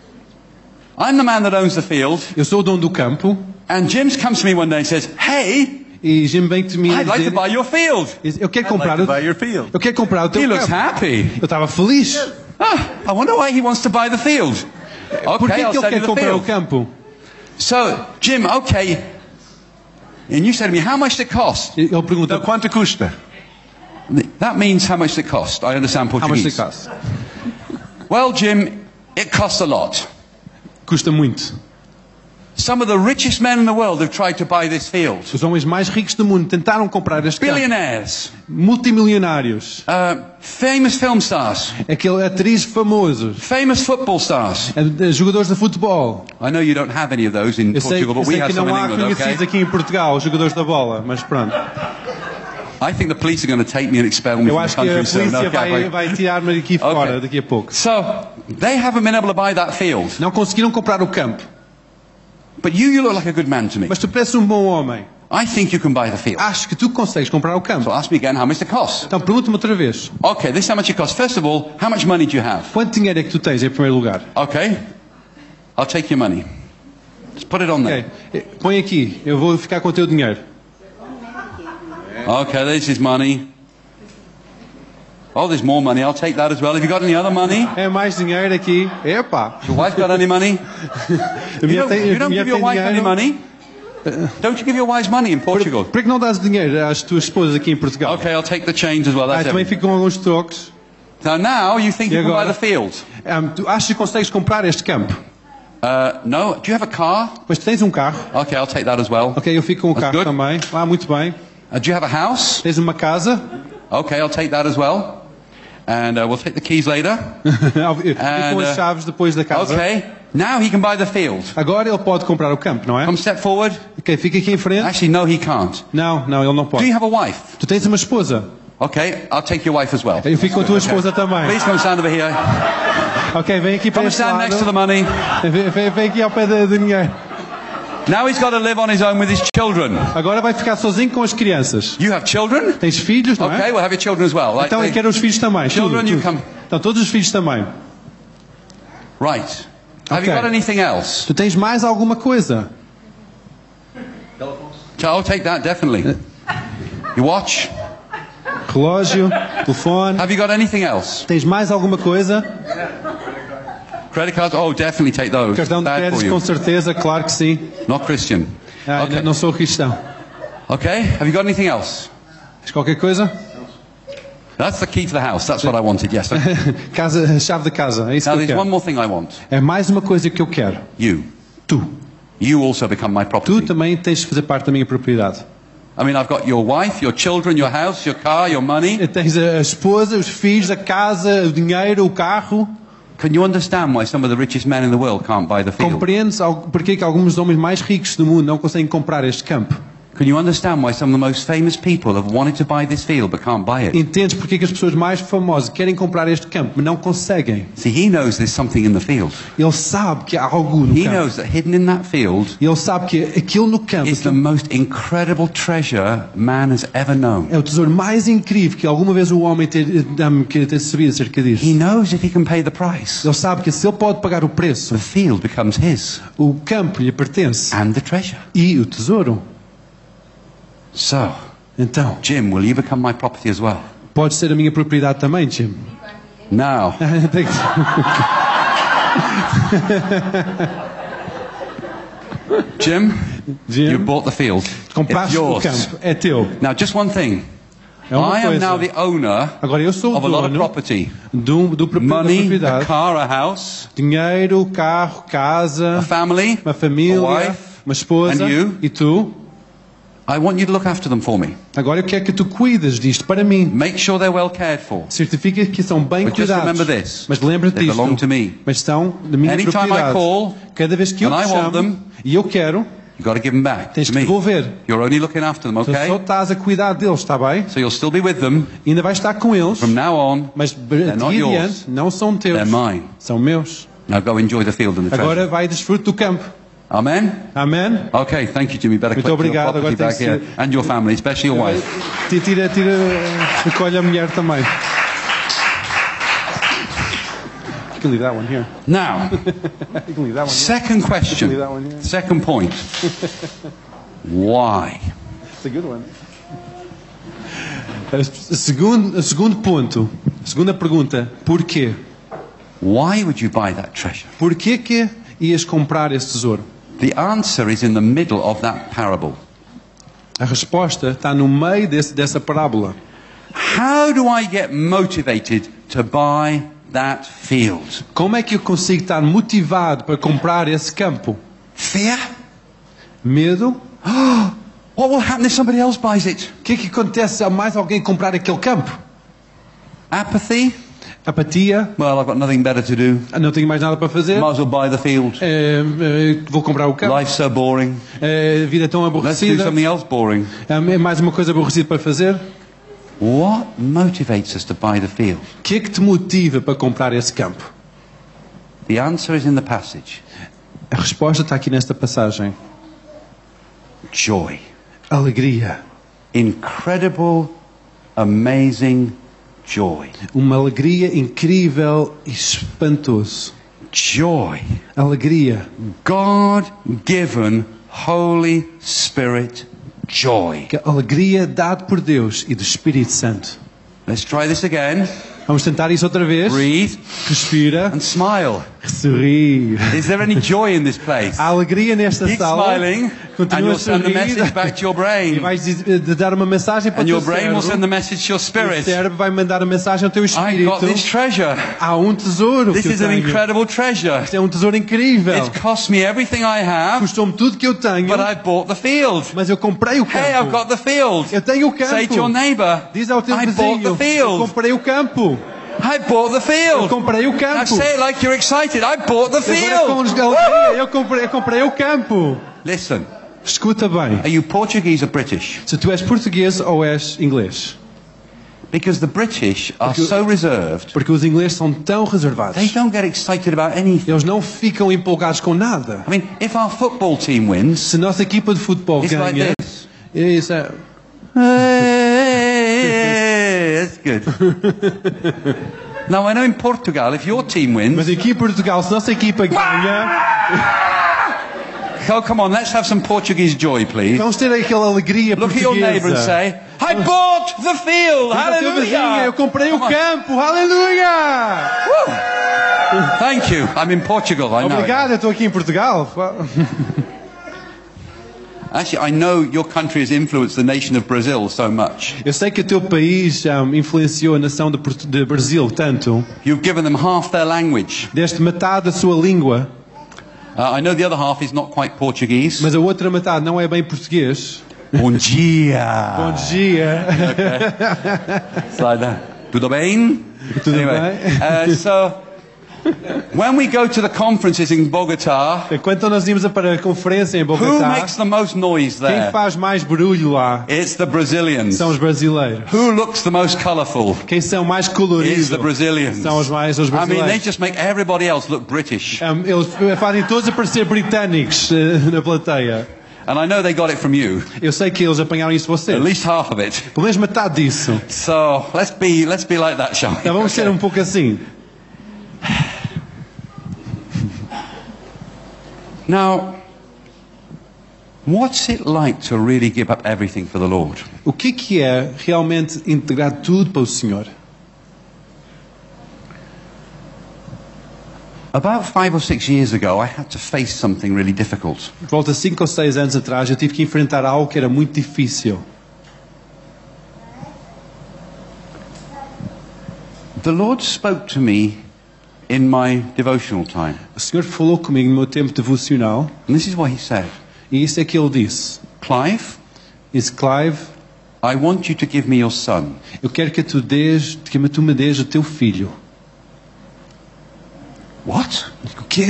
I'm the man that owns the field. Eu sou o dono do campo And Jim comes to me one day and says, hey, e Jim vem de mim I'd like to buy your field. eu quero I'd comprar like to buy your field. eu quero comprar o teu He looks campo. happy. Eu estava feliz. I wonder why he wants to buy the field. Por Okay, que I'll ele sell you quer the comprar o field. campo? So, Jim, okay. And you said to me, how much did it cost? Ele pergunta Quanto custa? That means how much did it cost. I understand how much Portuguese. it costs. Well, Jim, it costs a lot. Custa muito. Some of the richest men in the world have tried to buy this field. Os homens mais ricos do mundo tentaram comprar este campo. Billionaires, Multimilionários. famous film stars, Atrizes famosos. famous football stars. Jogadores de futebol. I know you don't have any of those in Eu sei, Portugal, but eu we sei have que some não in há England, conhecidos okay? aqui em Portugal, os jogadores da bola, mas pronto. I think the police are going to take me and expel me Eu from the acho que a country soon. polícia Okay, vai tirar-me aqui fora daqui a pouco. So, they haven't been able to buy that field. Não conseguiram comprar o campo. But you look like a good man to me. Mas tu pareces um bom homem. I think you can buy the field. Acho que tu consegues comprar o So campo. ask me again how much it costs. Então pergunta-me outra vez. Okay, this is how much it costs. First of all, how much money do you have? Quanto dinheiro é que tu tens em primeiro lugar? Okay, I'll take your money. Just put it on there. Ok. Põe aqui. Eu vou ficar com o teu dinheiro. Okay, there's his money. Oh, there's more money. I'll take that as well. Have you got any other money? É mais dinheiro aqui. Epá. Your wife got any money? A minha tem- You don't a minha give your tem wife any dinheiro. money? Don't you give your wives money in Portugal? Por que não dás dinheiro às tuas esposas aqui em Portugal? Okay, I'll take the change as well. That's Também it. ficam alguns trocos. So now you think E you can buy agora? the field? Tu achas que consegues comprar este campo? No. Do you have a car? Mas tu tens um carro. Okay, I'll take that as well. Ok, eu fico com o That's carro good. também. Muito bem. Do you have a house? Tens uma casa. Okay, I'll take that as well. And we'll take the keys later. Eu fico com as chaves depois da casa. Okay. Now he can buy the field. Agora ele pode comprar o campo, não é? Come step forward. Ok, fica aqui em frente. Actually, no, he can't. Não, ele não Do pode. you have a wife? Tu tens uma esposa. Okay, I'll take your wife as well. Eu fico com a tua esposa também. Please come stand over here. Ok, vem aqui para Come este stand next to the lado. money. Vem aqui ao pé do dinheiro. Now he's got to live on his own with his children. Agora vai ficar sozinho com as crianças. You have children? Tens filhos, não é? Okay, we'll have your children as well. Like Então eu quero os filhos também. Children, tudo, you tudo. come. Então todos os filhos também. Right. Have Okay. you got anything else? Tu tens mais alguma coisa? I'll take that, definitely. Your watch? Relógio, telefone. Have you got anything else? Tens mais alguma coisa? Credit cards? Oh, definitely take those. Cartão de Bad for crédito, com you. certeza, claro que sim. Not Christian. Okay. Não sou cristão. Okay, have you got anything else? Tens qualquer coisa? That's the key to the house. That's what I wanted, yes. Okay. Casa, chave de casa, é isso Now que eu there's one quero. more thing I want. É mais uma coisa que eu quero. You. Tu. You also become my Tu property. também tens de fazer parte da minha propriedade. I mean, I've got your wife, your children, your house, your car, your money. Tens a esposa, os filhos, a casa, o dinheiro, o carro. Can you understand why some of the richest men in the world can't buy the field? Compreendes porque que alguns dos homens mais ricos do mundo não conseguem comprar este campo? Can you understand why some of the most famous people have wanted to buy this field but can't buy it? Entendes porque que as pessoas mais famosas querem comprar este campo, mas não conseguem? See, he knows there's something in the field. Ele sabe que há algo no He campo. knows that hidden in that field Ele sabe que aquilo no campo is the most incredible treasure man has ever known. é o tesouro mais incrível que alguma vez o homem ter sabido acerca disso. He knows if he can pay the price, Ele sabe que se ele pode pagar o preço, the field becomes his o campo lhe pertence and the treasure. e o tesouro. So, Então, Jim, will you become my property as well? pode ser a minha propriedade também, Jim. Now, Tem que- Jim, Jim, you bought the field. It's compraste o yours. campo, é teu. Now, just one thing. É uma I am now coisa. the owner Agora eu sou o of a lot of dono property. da Money, a propriedade. car, a house, Dinheiro, carro, casa, a family, uma família, a wife, uma esposa and you. e tu. I want you to look after them for me. Agora eu quero que tu cuides disto para mim. Make sure they're well cared for. Certifica que são bem But just cuidados. remember this. Mas lembra-te They disto. belong to me. Mas são da minha Anytime I propriedade. call, Cada vez que eu and te I want chamo them, e eu quero, You've got to give them back tens to que me. devolver. You're only looking after them, Tu só okay? estás a cuidar deles, está bem? So you'll still be with them. Ainda vais estar com eles, From now on, mas not daqui yours. adiante não são teus. they're mine. São meus. Now go enjoy the field and the treasure. Agora vai desfrutar do campo. Amen? Amém? Okay, thank you, Jimmy. Better Muito collect your obrigado. property Agora back tem here. que And your family, especially your wife. Tira, recolhe a mulher também. You can leave that one here. Now, You can leave that one here. second question. Leave that one here. Second point. Why? It's a good one. O segundo ponto, a segunda pergunta, porquê? Why would you buy that treasure? Porquê que ias comprar esse tesouro? The answer is in the middle of that parable. A resposta está no meio dessa parábola. How do I get motivated to buy that field? Como é que eu consigo estar motivado para comprar esse campo? Fear? Medo? What will happen if somebody else buys it? O que é que acontece se há mais alguém comprar aquele campo? Apathy? Apatia? Well, I've got nothing better to do. Não tenho mais nada para fazer? Might as well buy the field. Vou comprar o campo. Life's so boring. A vida é tão Let's do aborrecida. something else boring. É mais uma coisa aborrecida para fazer. What motivates us to buy the field? O que é que te motiva para comprar esse campo? The answer is in the passage. A resposta está aqui nesta passagem. Joy. Alegria. Incredible, amazing joy. Uma alegria incrível e espantoso. Joy. Alegria. God-given Holy Spirit joy. Alegria dada por Deus e do Espírito Santo. Let's try this again. Vamos tentar isso outra vez. Breathe Respira. and smile. Sorri. Is there any joy in this place? Há alegria nesta Keep sala. smiling and Continua a you'll send the message sorrir. back to your E brain. vais dar uma mensagem para And o your teu brain will send cérebro. the message to your O spirit. cérebro vai mandar a mensagem ao teu I got espírito. this treasure. Há um tesouro This que eu is an tenho. incredible treasure. Isto é um tesouro incrível. It cost me everything I have, Custou-me tudo que eu tenho, but I bought the field. mas eu comprei o campo. Hey, I've got the field. Eu tenho o campo. Say to your neighbor, Diz ao teu I vizinho, bought the eu field. comprei o campo. I bought the Eu field. comprei o Now campo. say it like you're excited. I bought the Agora com field. alegria, eu comprei o campo. Listen, Escuta bem. are you Portuguese or British? Se tu és português ou és inglês? Because the British are so reserved. Porque os ingleses são tão They reservados. don't get excited about anything. Eles não ficam empolgados com nada. I mean, if our football team wins, Se a nossa equipa de futebol it's like ganha, this. isso é... Hey, that's good. Now I know in Portugal, if your team Mas wins, aqui em Portugal, se a nossa equipa ganha, oh come on, let's have some Portuguese joy, please. vamos ter aquela alegria Look at your neighbour and portuguesa. say, I bought the field. Diz ao teu vizinho, Hallelujah. eu comprei o campo, aleluia! Thank you. I'm in Portugal. I know. Obrigado, eu estou aqui em Portugal. Actually, I know your country has influenced the nation of Brazil so much. Eu sei que o teu país influenciou a nação de Brasil tanto. You've given them half their language. Deste metade da sua língua, I know the other half is not quite Portuguese. mas a outra metade não é bem português. Bom dia. Bom dia. It's like that. Tudo bem? Tudo Anyway, bem? so when we go to the conferences in Bogota, Quando nós íamos para a conferência em who Bogotá, makes the most noise quem there? faz mais barulho lá It's the Brazilians. são os brasileiros. Who looks the most colourful? Quem são mais It's coloridos the Brazilians. são os I mean, they brasileiros. just make everybody else look British. Eles fazem todos a parecer britânicos na plateia. And I know they got it from you. Eu sei que eles apanharam isso de At vocês. least half of it. Pelo menos metade disso. So let's be like that, shall we? Então vamos ser um pouco assim. Now, what's it like to really give up everything for the Lord? O que é realmente integrar tudo para o Senhor? About 5 or 6 years ago, I had to face something really difficult. Por volta de 5 ou 6 anos atrás, eu tive que enfrentar algo que era muito difícil. The Lord spoke to me in my devotional time. O Senhor falou comigo no meu tempo devocional, And this is what He said. e isso é que Ele disse. Clive, Disse, Clive, I want you to give me your son. eu quero que tu me des o teu filho. What? O quê?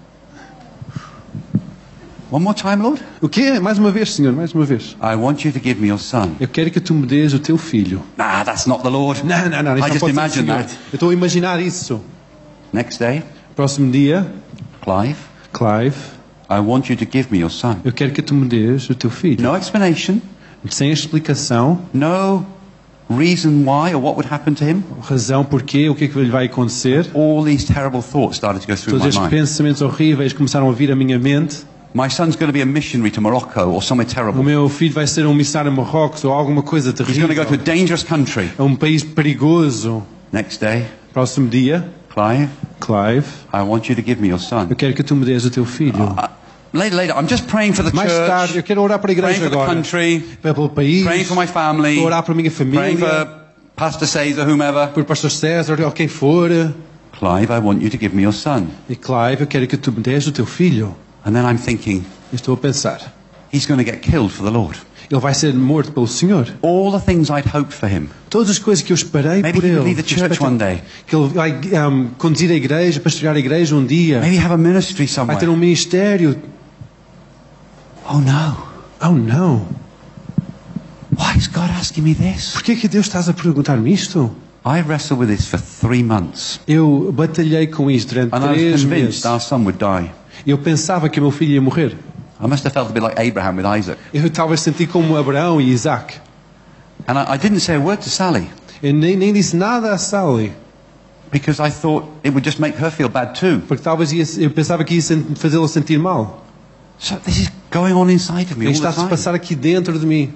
One more time, Lord? O quê? Mais uma vez, Senhor, mais uma vez. I want you to give me your son. Eu quero que tu me des o teu filho. Nah, that's not the Lord. Não, isso I não just pode ser o imagine Senhor. that. Eu estou a imaginar isso. Next day, Próximo dia, Clive, Clive, I want you to give me your son. eu quero que tu me des o teu filho. No explanation, Sem explicação, no reason why or what would happen to him. razão porquê, o que é que lhe vai acontecer. All these terrible thoughts started to go through Todos my estes mind. pensamentos horríveis começaram a vir à minha mente. My son's going to be a missionary to Morocco or somewhere O terrible. meu filho vai ser um missionário em Marrocos ou alguma coisa He's going to go to a terrível. dangerous country. É um país perigoso. Next day, Próximo dia, Clive, Clive, I want you to give me your son. eu quero que tu me des o teu filho. Later, I'm just praying for the Mais tarde, eu church, quero orar para a praying igreja for the agora. country, Pelo país, praying for my family, para orar para a minha praying família, for Pastor Cesar, whomever. por Pastor César ou quem for. Clive, I want you to give me your son. E Clive, eu quero que tu me des o teu filho. And then I'm thinking, Eu estou a pensar, he's going to get killed for the Lord. ele vai ser morto pelo Senhor. All the things I'd hoped for him. Todas as coisas que eu esperei Maybe por he will ele. lead the church one day. Que ele vai conduzir a igreja, pastorear a igreja um dia. Maybe have a ministry Vai somewhere. ter um ministério. Oh no. Oh não. Why is God asking me this? Por que é que Deus estás a perguntar-me isto? I wrestled with this for 3 months. Eu batalhei com isto durante And I was 3 convinced meses. our son would die. Eu pensava que o meu filho ia morrer. I must have felt a bit like Abraham with Isaac. Eu talvez senti como Abraão e Isaac. And I didn't say a word to Sally Eu nem disse nada a Sally, because I thought it would just make her feel bad too. porque talvez eu pensava que ia fazê-la sentir mal. So this is going on inside of me all Isto the está-se a time. passar aqui dentro de mim.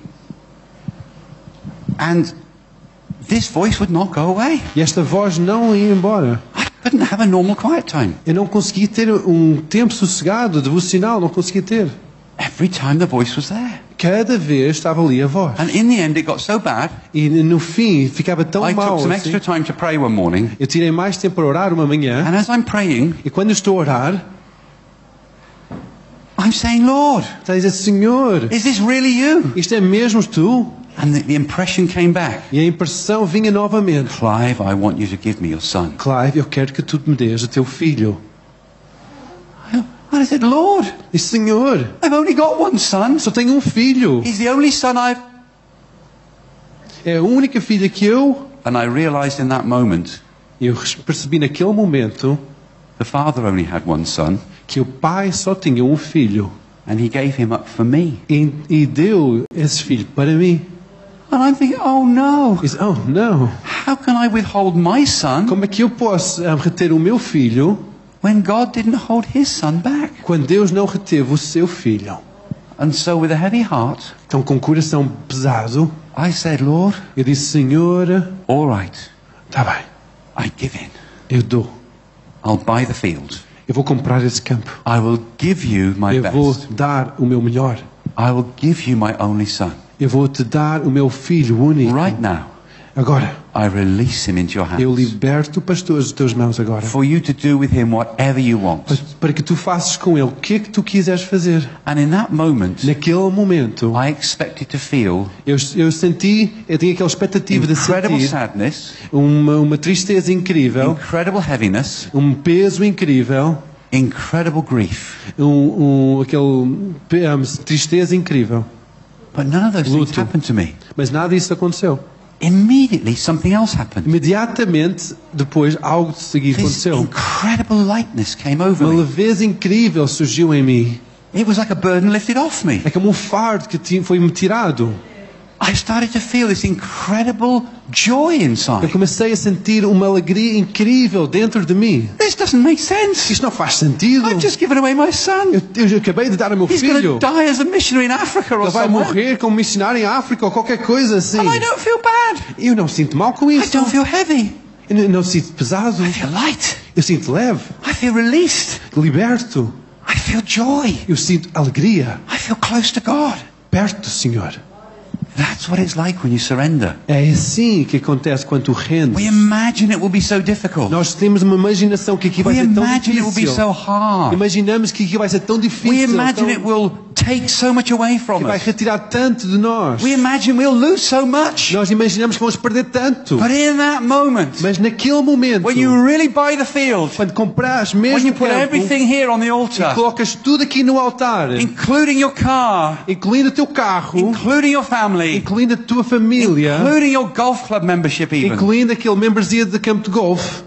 And this voice would not go away. E esta voz não ia embora. I couldn't have a normal quiet time. Eu não conseguia ter um tempo sossegado, devocional, não conseguia ter. Every time the voice was there. Cada vez estava ali a voz. And in the end it got so bad, E no fim ficava tão I mal took some assim. extra time to pray one morning. Eu tirei mais tempo para orar uma manhã. And as I'm praying, E quando eu estou a orar, I'm saying, Lord, está a dizer, Senhor, is this really you? isto é mesmo tu? And the impression came back. E a impressão vinha novamente. Clive, I want you to give me your son. Clive, eu quero que tu me dês o teu filho. And I said, Lord, E Senhor, I've only got one son. só tenho um filho. He's the only son I've... É a única filha que eu... And I realized in that moment, Eu percebi naquele momento the father only had one son, que o pai só tinha um filho. and he gave him up for me. E deu esse filho para mim. And I'm thinking, oh no, E disse, oh, não. how can I withhold my son Como é que eu posso reter o meu filho when God didn't hold his son back? quando Deus não reteve o seu filho? And so with a heavy heart, Então, com o coração pesado, I said, Lord, eu disse, Senhor, all right, está bem, I give in. eu dou. I'll buy the field. Eu vou comprar esse campo. I will give you my Eu vou best. dar o meu melhor. I will give you my only son. Eu vou te dar o meu filho único. Right now, Agora, I release him into your eu hands liberto o pastor das tuas mãos agora. for you to do with him whatever you want. Para que tu faças com ele o que é que tu quiseres fazer. And in that moment, Naquele momento, I expected to feel eu tinha aquela expectativa de incredible sentir sadness, uma tristeza incrível, incredible heaviness, peso incrível, incredible grief. Tristeza incrível. But none of those things Luto. happened to me. Mas nada disso aconteceu. Immediately, something else happened. Imediatamente depois, algo de seguir This aconteceu. incredible lightness came over Uma me. leveza incrível surgiu em mim. It was like a burden lifted off me. É como um fardo que foi-me tirado. I started to feel this incredible joy Eu inside. comecei a sentir uma alegria incrível dentro de mim. This doesn't make sense. Isto não faz sentido. I've just given away my son. Eu acabei de dar ao meu He's going filho. to die as a missionary in Africa or Ele vai somewhere. morrer como missionário em África ou qualquer coisa assim. And I don't feel bad. Eu não sinto mal com I isso. don't feel heavy. Eu não sinto pesado. I feel light. Eu sinto leve, I feel released. liberto. I feel joy. Eu sinto alegria, I feel close to God. perto do Senhor. That's what it's like when you surrender. É assim que acontece quando tu rendes. We imagine it will be so difficult. Nós temos uma imaginação que aqui vai We ser tão imagine it will be difícil. so hard. Imaginamos que aqui vai ser tão We difícil, imagine it will take so much away que from vai us. retirar tanto de nós. We imagine we'll lose so much. Nós imaginamos que vamos perder tanto. But in that moment, Mas naquele momento, when you really buy the field, quando compras when mesmo you o put campo everything here on the e altar, colocas tudo aqui no altar, including your car, incluindo o teu carro, including your family, incluindo a tua família, including your golf club membership even. incluindo aquele membresia de campo de golfe.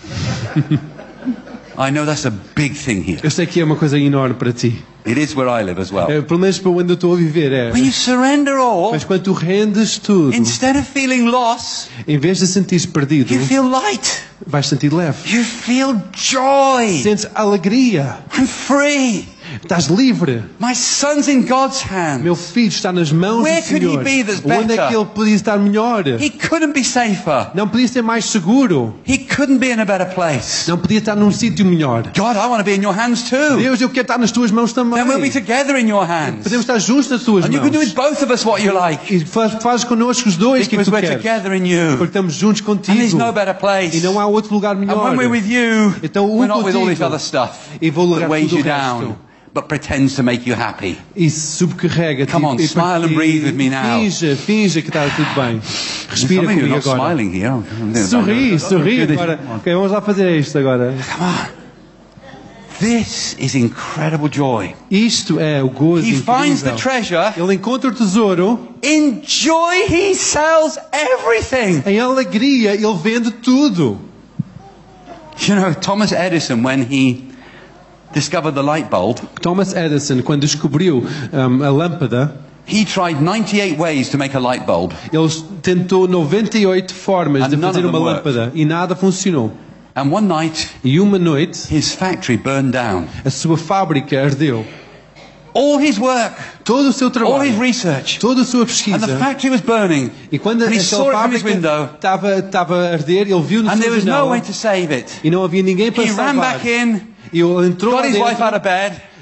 I know that's a big thing here. Eu sei que é uma coisa enorme para ti. It is where I live as well. Pelo menos para onde eu estou a viver é. When you surrender all, Mas quando tu rendes tudo, instead of feeling lost, em vez de sentir-se perdido, you feel light. vais sentir leve. You feel joy. Sentes alegria. I'm free. Estás livre. My son's in God's hands. Meu filho está nas mãos Where do could he Senhor. be that's Onde é better? que ele podia estar melhor? He couldn't be safer. Não podia ser mais seguro. He couldn't be in a better place. Não podia estar num sítio melhor. God, I want to be in your hands too. Deus, eu quero estar nas tuas mãos também. Then we'll be together in your hands. Podemos estar juntos nas tuas And you can do mãos. with both of us what you like. E faz connosco os dois o que Because tu we're queres. together in you. Porque estamos juntos And there's contigo. no better place. E não há outro lugar And melhor. when we're with you, Então, we're not with all this contigo. other stuff E vou that largar weighs tudo you o resto. down, but pretends to make you happy. E subcarrega-te. Come on, smile and breathe with me now. Finja que está tudo bem. Respira Some of you are comigo not agora. smiling here. Sorri agora. Ok, vamos lá fazer isto agora. Come on. This is incredible joy. Isto é o gozo He finds the incrível. treasure. Ele encontra o tesouro. In joy, he sells everything. Em alegria, ele vende tudo. You know, Thomas Edison, when he discovered the light bulb, Thomas Edison, quando descobriu a lâmpada, he tried 98 ways to make a light bulb. ele tentou 98 formas And de none fazer of them uma worked. lâmpada e nada funcionou. And one night, E uma noite, his factory burned down. a sua fábrica ardeu. All his work, Todo o seu all his trabalho, research, toda a sua and the pesquisa. factory was burning. E quando And he aquela saw it from his window. fábrica estava a arder, ele viu no And seu there was no way janela to save it. e não havia ninguém para He ran salvar. back in, E ele entrou got lá his wife out dentro, of bed,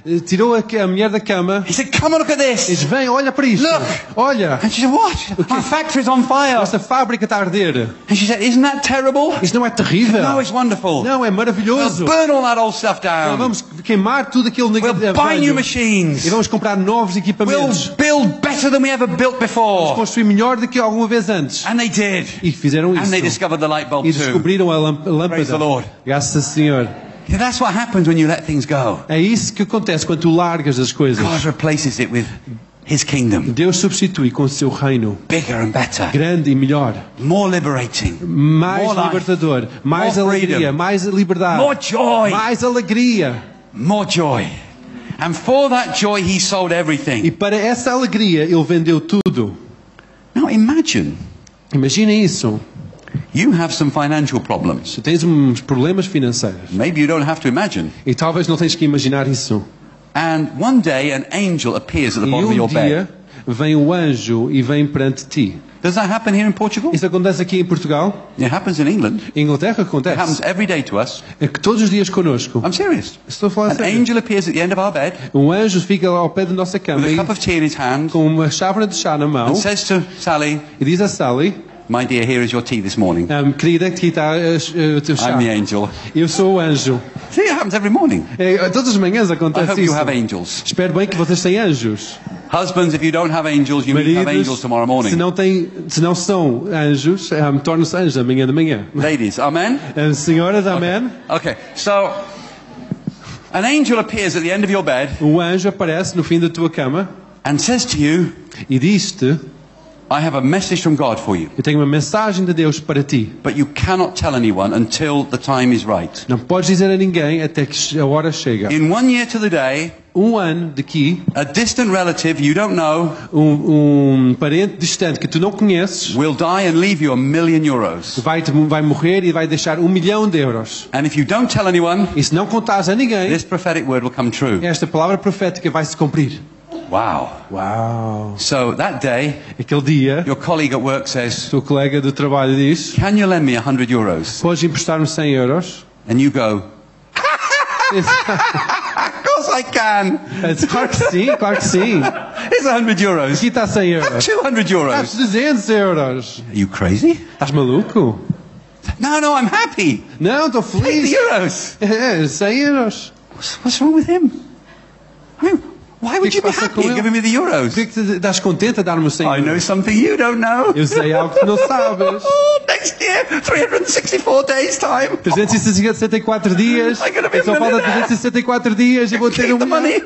tirou a mulher da cama He said, come and look at e this. disse, vem, olha para isto. Look. Olha, And she said, what? Our factory's on fire. esta fábrica está a arder. And she said, isn't that terrible? Isto não é terrível? No, it's wonderful. Não, é maravilhoso. We'll burn all that old stuff down. Vamos queimar tudo aquilo We'll buy new velho. machines. E vamos comprar novos We'll equipamentos. build better than we ever built before. Construir melhor do que alguma vez antes. And they did. E fizeram And they isso. discovered the light bulb E too. descobriram a Praise the lâmpada. Lord. Graças ao Senhor. Yeah, that's what happens when you let things go. É isso que acontece quando tu largas as coisas. God replaces it with His kingdom. Deus substitui com o seu reino. Bigger and better. Grande e melhor. More liberating. Mais More life. libertador. Mais More alegria. freedom. Mais liberdade. More joy. Mais alegria. More joy. And for that joy, He sold E everything. para essa alegria ele vendeu tudo. Now imagine Imaginem isso. you have some financial problems. Tu tens uns problemas financeiros. Maybe you don't have to imagine. E talvez não tens que imaginar isso. And one day an angel appears at the E bottom of your dia bed. vem o anjo e vem perante ti. Does that happen here in Portugal? Isso acontece aqui em Portugal. It happens in England. Em Inglaterra It happens acontece. every day to us. É que todos os dias connosco. I'm serious. Estou a falar An sério. angel appears at the end of our bed Um anjo fica ao pé da nossa cama with a e, cup of tea in his hand com uma chávena de chá na mão and says to Sally, e diz a Sally, my dear, here is your tea this morning. querida, aqui está o teu chá. I'm the angel. Eu sou o anjo. See, it happens every morning. Todas as manhãs I acontece hope you isso. have angels. Espero bem que vocês têm anjos. Husbands, if you don't have angels, you need to have angels tomorrow morning. Se não são anjos, tornam-se anjos amanhã de manhã. Ladies, amen? Senhoras, amém? Okay, so an angel appears at the end of your bed Um anjo aparece no fim da tua cama and says to you, e diz-te, I have a message from God for you, eu tenho uma mensagem de Deus para ti. but you cannot tell anyone until the time is right. Não podes dizer a ninguém até que a hora chega. In 1 year to the day, Um ano daqui, a distant relative you don't know parente distante que tu não conheces will die and leave you €1 million. vai morrer e vai deixar 1 milhão de euros. And if you don't tell anyone, E se não contares a ninguém, this prophetic word will come true. esta palavra profética vai se cumprir. Wow. Uau! So that day, Aquele dia, your colleague at work says, o teu colega do trabalho diz, can you lend me €100? podes emprestar-me 100 euros? And you go, Diz, of course I can. claro que sim, claro que sim. It's €100. Aqui está 100 euros. €200. Estás 200 euros. Are you crazy? Estás maluco? No, I'm happy. Não, estou Take the feliz. euros. 100 euros. What's wrong with him? I mean, why would que you be passa com happy ele? giving me the euros? Por que te estás contente a dar-me 100 I know euros? something you don't know. Eu sei algo que não sabes. Next year, 364 days time. 364 dias. I'm gonna be Só a falta millionaire. 364 dias e vou ter Keep the money.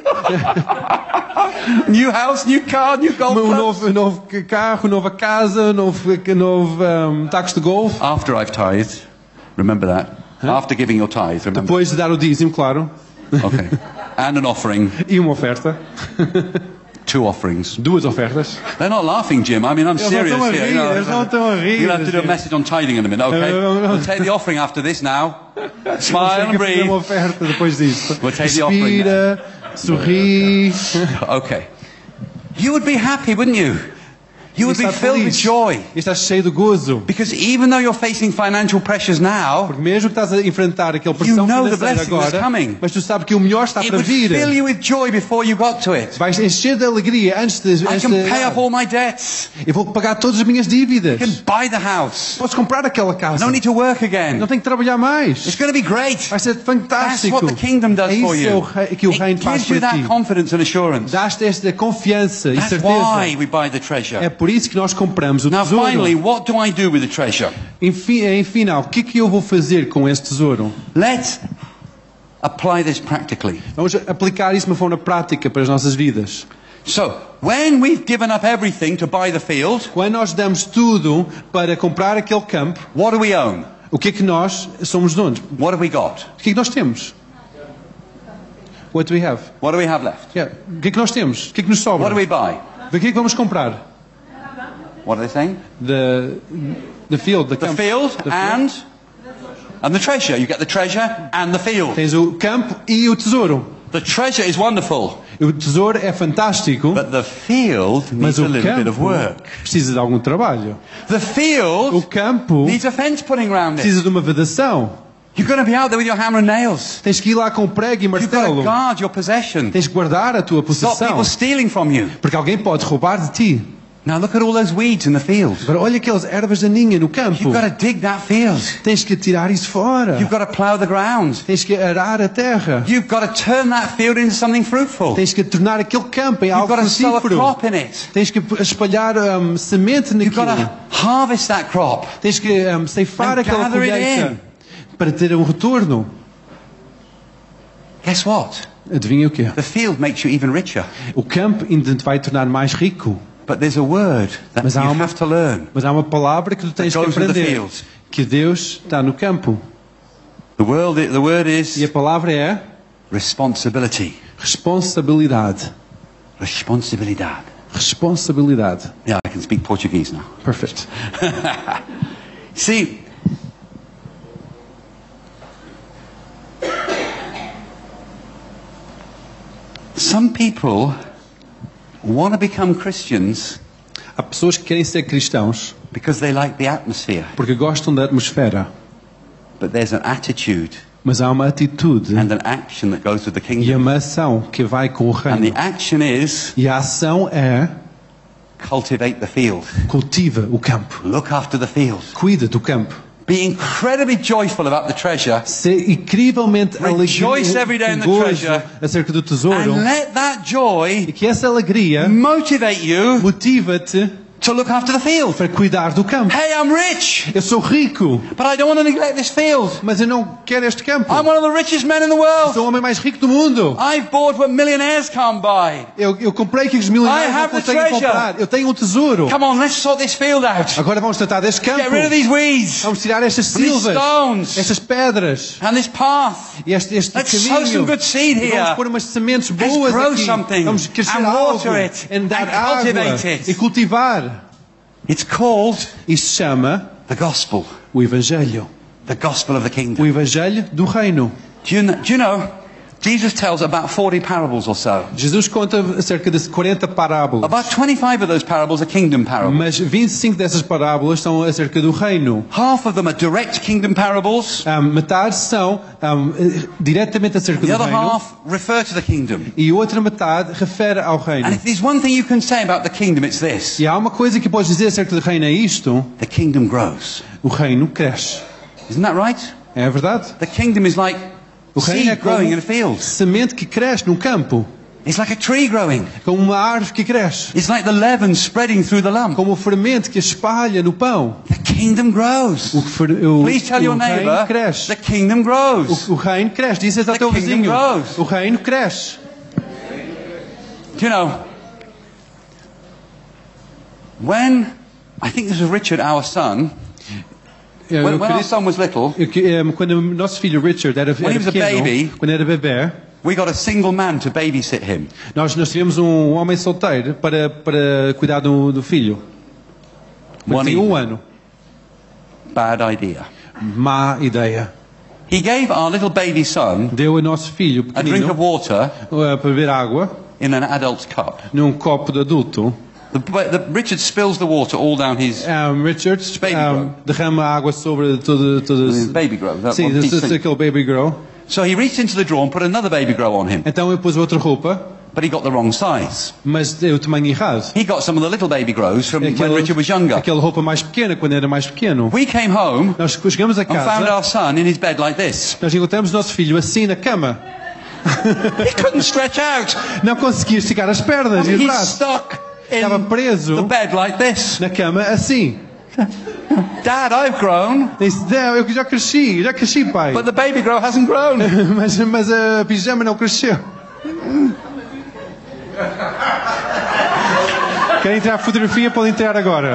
New house, new car, new golf clubs. novo carro, nova casa, novo tacos de golfe. After I've tithed, remember that. After giving your tithe, remember. Depois de dar o dízimo, claro. Okay. And an offering, E uma oferta. 2 offerings. 2 ofertas. They're not laughing, Jim. I mean, I'm Eles não serious estão a here. rir, eles não estão a rir. You'll have to do a message on tithing in a minute, okay? No. We'll take the offering after this now. Smile Tem and que fazer breathe. uma oferta depois disso. We'll take the offering Respira, sorri. Okay. You would be happy, wouldn't you? You would be Está filled with feliz. joy. E estás cheio de gozo. Because even though you're facing financial pressures now, Porque mesmo que estás a enfrentar aquela pressão know the financeira blessing is agora, coming. mas tu sabes que o melhor está it para would vir. fill you with joy before you got to it. Vais encher de alegria antes de... I can pay off all my debts. Eu vou pagar todas as minhas I dívidas. can buy the house. Podes comprar aquela casa. No need to work again. Não tenho que trabalhar mais. It's going to be great. Vai ser That's fantástico. what the kingdom does É for isso you. que o reino It faz gives you para that ti. confidence and assurance. Dás-te esta confiança e That's certeza. why we buy the treasure. É por isso que nós compramos o Now tesouro. finally, what do I do with the treasure? Em final, o que é que eu vou fazer com este tesouro? Let's apply this practically. Vamos aplicar isso de uma forma prática para as nossas vidas. So, when we've given up everything to buy the field, Quando nós damos tudo para comprar aquele campo, what do we own? o que é que nós somos donos? What have we got? O que é que nós temos? What do we have? What do we have left? Yeah. O que é que nós temos? O que é que nos sobra? What do we buy? O que é que vamos comprar? What are they saying? The field, The field and the treasure. You get the treasure and the field. Tens o campo e o tesouro. The treasure is wonderful, O tesouro é fantástico, but the field mas needs a o little bit of campo work. precisa de algum trabalho. The O field campo needs a fence putting around it. precisa de uma vedação. You've got to be out there with your hammer and nails. Tens que ir lá com o prego e You've got to martelo. guard your possession. Tens que guardar a tua Stop possessão. people stealing from you. Porque alguém pode roubar de ti. Now look at all those weeds in the field. Agora olha aquelas ervas daninhas no campo. You've got to dig that field. Tens que tirar isso fora. You've got to plough the ground. Tens que arar a terra. You've got to turn that field into something fruitful. Tens que tornar aquele campo em You've algo got to sow a frutífero. crop in it. Tens que espalhar semente You've got naquilo. to harvest that crop. Tens que ceifar And aquela gather it colheita in. para ter um retorno. Guess what? Adivinha o quê? The field makes you even richer. O campo ainda te vai tornar mais rico. But there's a word that Mas you há uma- have to learn. Mas há uma palavra que tu tens que goes with the aprender. field. Que Deus está no campo. The word E a is palavra é responsibility. responsabilidade. Responsabilidade. Responsabilidade. Yeah, I can speak Portuguese now. Perfeito. See, some people want to become Christians Há pessoas que querem ser cristãos because they like the atmosphere. porque gostam da atmosfera. But there's an attitude Mas há uma atitude and an action that goes with the e kingdom. uma ação que vai com o And reino. the action is E a ação é cultivate the field. cultiva o campo. Look after the field. Cuida do campo. Be incredibly joyful about the treasure. Ser incrivelmente Rejoice every day in the gozo treasure. acerca do tesouro. And let that E joy que essa alegria motivate you motiva-te to look after the field. para cuidar do campo. Hey, I'm rich, Eu sou rico, but I don't want to neglect this field. mas eu não quero este campo. I'm one of the richest men in the world. Sou o homem mais rico do mundo. I've bought what millionaires can't buy. Eu comprei que os I milionários não have the conseguem treasure. comprar. Eu tenho um tesouro. Come on, let's sort this field out. Agora vamos tratar deste campo. Get rid of these weeds Vamos tirar estas and these silvas, stones estas pedras, and this path. e este Let's sow caminho. some good seed E vamos here. pôr umas sementes Let's boas grow aqui. something Vamos crescer and algo, water it e dar and água cultivate it. e cultivar. It's called Isso se chama the gospel. o Evangelho. The gospel of the O kingdom. Evangelho do Reino. Do you know, Jesus tells about 40 parables or so. Jesus conta cerca de 40 parábolas. About 25 of those parables are kingdom parables. Mas 25 dessas parábolas são acerca do Reino. Half of them are direct kingdom parables. Metade são diretamente acerca The do other Reino. half refer to the kingdom. E outra metade refere ao Reino. And if there's one thing you can say about the kingdom, it's this. E há uma coisa que podes dizer acerca do Reino é isto. The kingdom grows. O Reino cresce. Isn't that right? É verdade? The kingdom is like O Reino é seed growing in a como field. semente que cresce num campo. It's like a tree growing. Como uma árvore que cresce. It's like the leaven spreading through the lump. Como o fermento que espalha no pão. The kingdom grows. Please tell your Reino neighbor, cresce. the kingdom grows. O Reino cresce. Diz ao The teu kingdom vizinho. grows. O Reino cresce. Do you know, when, I think this was Richard, our son, when our son was little, Quando o nosso filho Richard era When he was a pequeno, baby, quando era bebê, we got a single man to babysit him. nós tivemos um homem solteiro para cuidar do filho. Mas One tinha evening. ano. Bad idea. Má ideia. He gave our little baby son Deu ao nosso filho a drink pequenino of water para beber água in an adult's cup. num copo de adulto. Richard spills the water all down his Richard Baby grow. derrama água sobre todas. baby grow. That Sim, one piece thing. aquele baby grow. So he reached into the drawer and put another baby grow on him, Então eu pus outra roupa, but he got the wrong size. mas deu o tamanho errado. He got some of the little baby grows from when Richard was younger. Aquela roupa mais pequena quando era mais pequeno. We came home Nós chegamos a and found casa, our son in his bed like this. nós encontramos o nosso filho assim na cama. He couldn't stretch out. Não conseguia esticar as pernas e os He's braços. stuck Estava in preso the bed like this. na cama assim. Dad, I've grown, Disse, não, eu já cresci, pai. but the baby grow hasn't grown. mas a pijama não cresceu. Querem entrar a fotografia? Podem entrar agora.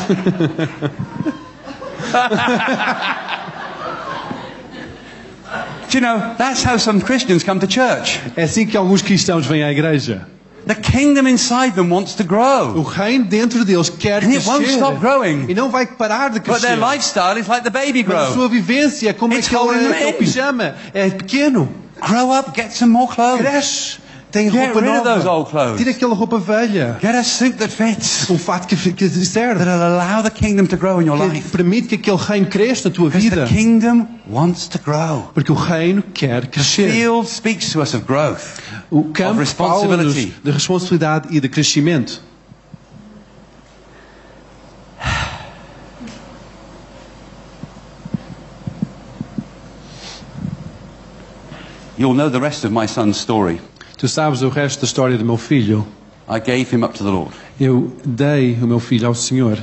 Do you know, that's how some Christians come to church. É assim que alguns cristãos vêm à igreja. The kingdom inside them wants to O grow, reino dentro deles quer and it won't crescer. stop growing. E não vai parar de But their crescer. lifestyle is like the baby Mas a grow. sua vivência é como It's holding them aquele in. pijama. É pequeno. Grow up, get some more clothes. Cresce. Tem Get roupa rid of those nova. old clothes. Tira aquela roupa velha. Get a suit that fits. Fato que serve. That'll allow the kingdom to grow in your Que life. permite que aquele reino cresça na tua Because vida. the kingdom wants to grow. Porque o reino quer The crescer. field speaks to us of growth. O campo fala-nos responsibility. de responsabilidade e de crescimento. You'll know the rest of my son's story. Tu sabes o resto da história do meu filho. I gave him up to the Lord. Eu dei o meu filho ao Senhor.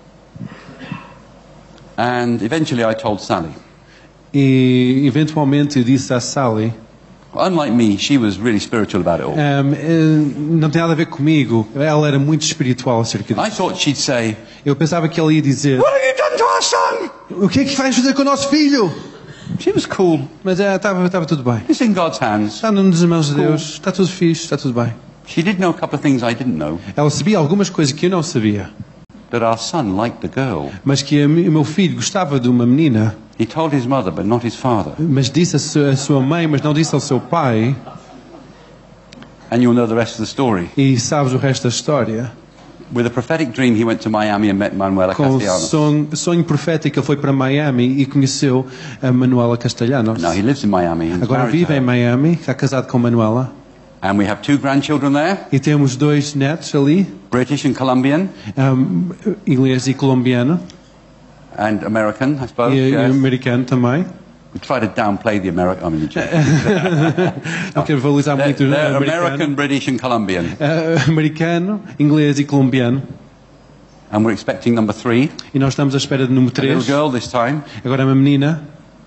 And eventually I told Sally. E eventualmente eu disse a Sally, Unlike me, she was really spiritual about it all. não tem nada a ver comigo. Ela era muito espiritual acerca I disso. thought she'd say, Eu pensava que ela ia dizer: "What have you done to our son?" o que é que vais fazer com o nosso filho? She was cool. Mas estava tudo bem. It's in God's hands. Está nas mãos de Deus. Está tudo fixe. Está tudo bem. She did know a couple of things I didn't know. Ela sabia algumas coisas que eu não sabia. That our son liked the girl. Mas que o meu filho gostava de uma menina. He told his mother, but not his father. Mas disse a sua mãe, mas não disse ao seu pai. And you'll know the rest of the story. E sabes o resto da história. With a prophetic dream, he went to Miami and met Manuela Com o Castellanos. sonho profético, ele foi para Miami e conheceu a Manuela Castellanos. Now he lives in Miami. And Agora vive em Miami, está casado com Manuela. And we have 2 grandchildren there, E temos 2 netos ali, British and Colombian, inglês e colombiano, and American, I suppose. e Yes. americano também. We try to downplay the American. I mean, Não quero valorizar muito o they're americano. American, British, and Colombian. Americano, inglês e colombiano. And we're expecting number 3, E nós estamos à espera de número a little 3. girl this time. Agora é uma menina.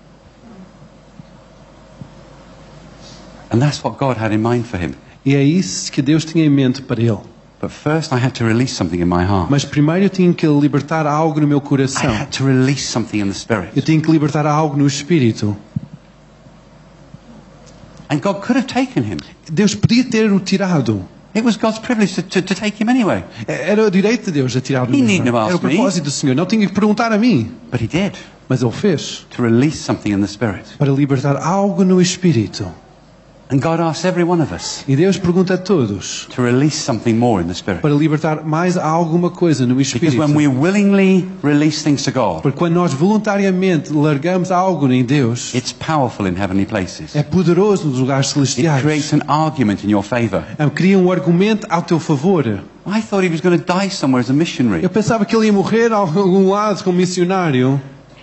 And that's what God had in mind for him. E é isso que Deus tinha em mente para ele. But first, I had to release something in my heart. Mas primeiro eu tinha que libertar algo no meu I coração. had to release something in the Eu spirit. tinha que libertar algo no espírito. And God could have taken him. Deus podia ter-o tirado. It was God's privilege to take him anyway. Era o direito de Deus a tirá-lo. He needn't have Era o asked me. propósito do Senhor. Não tinha que perguntar a mim. But he did. Mas ele fez. To release something in the spirit. Para libertar algo no espírito. And God asks every one of us E Deus pergunta a todos to release something more in the spirit. para libertar mais alguma coisa no Because espírito. when we willingly release things to God, Porque quando nós voluntariamente largamos algo em Deus, it's powerful in heavenly places. é poderoso nos lugares It celestiais. creates an argument in your favor. Cria um argumento ao teu favor. I thought he was going to die somewhere as a missionary. Eu pensava que ele ia morrer a algum lado como missionário,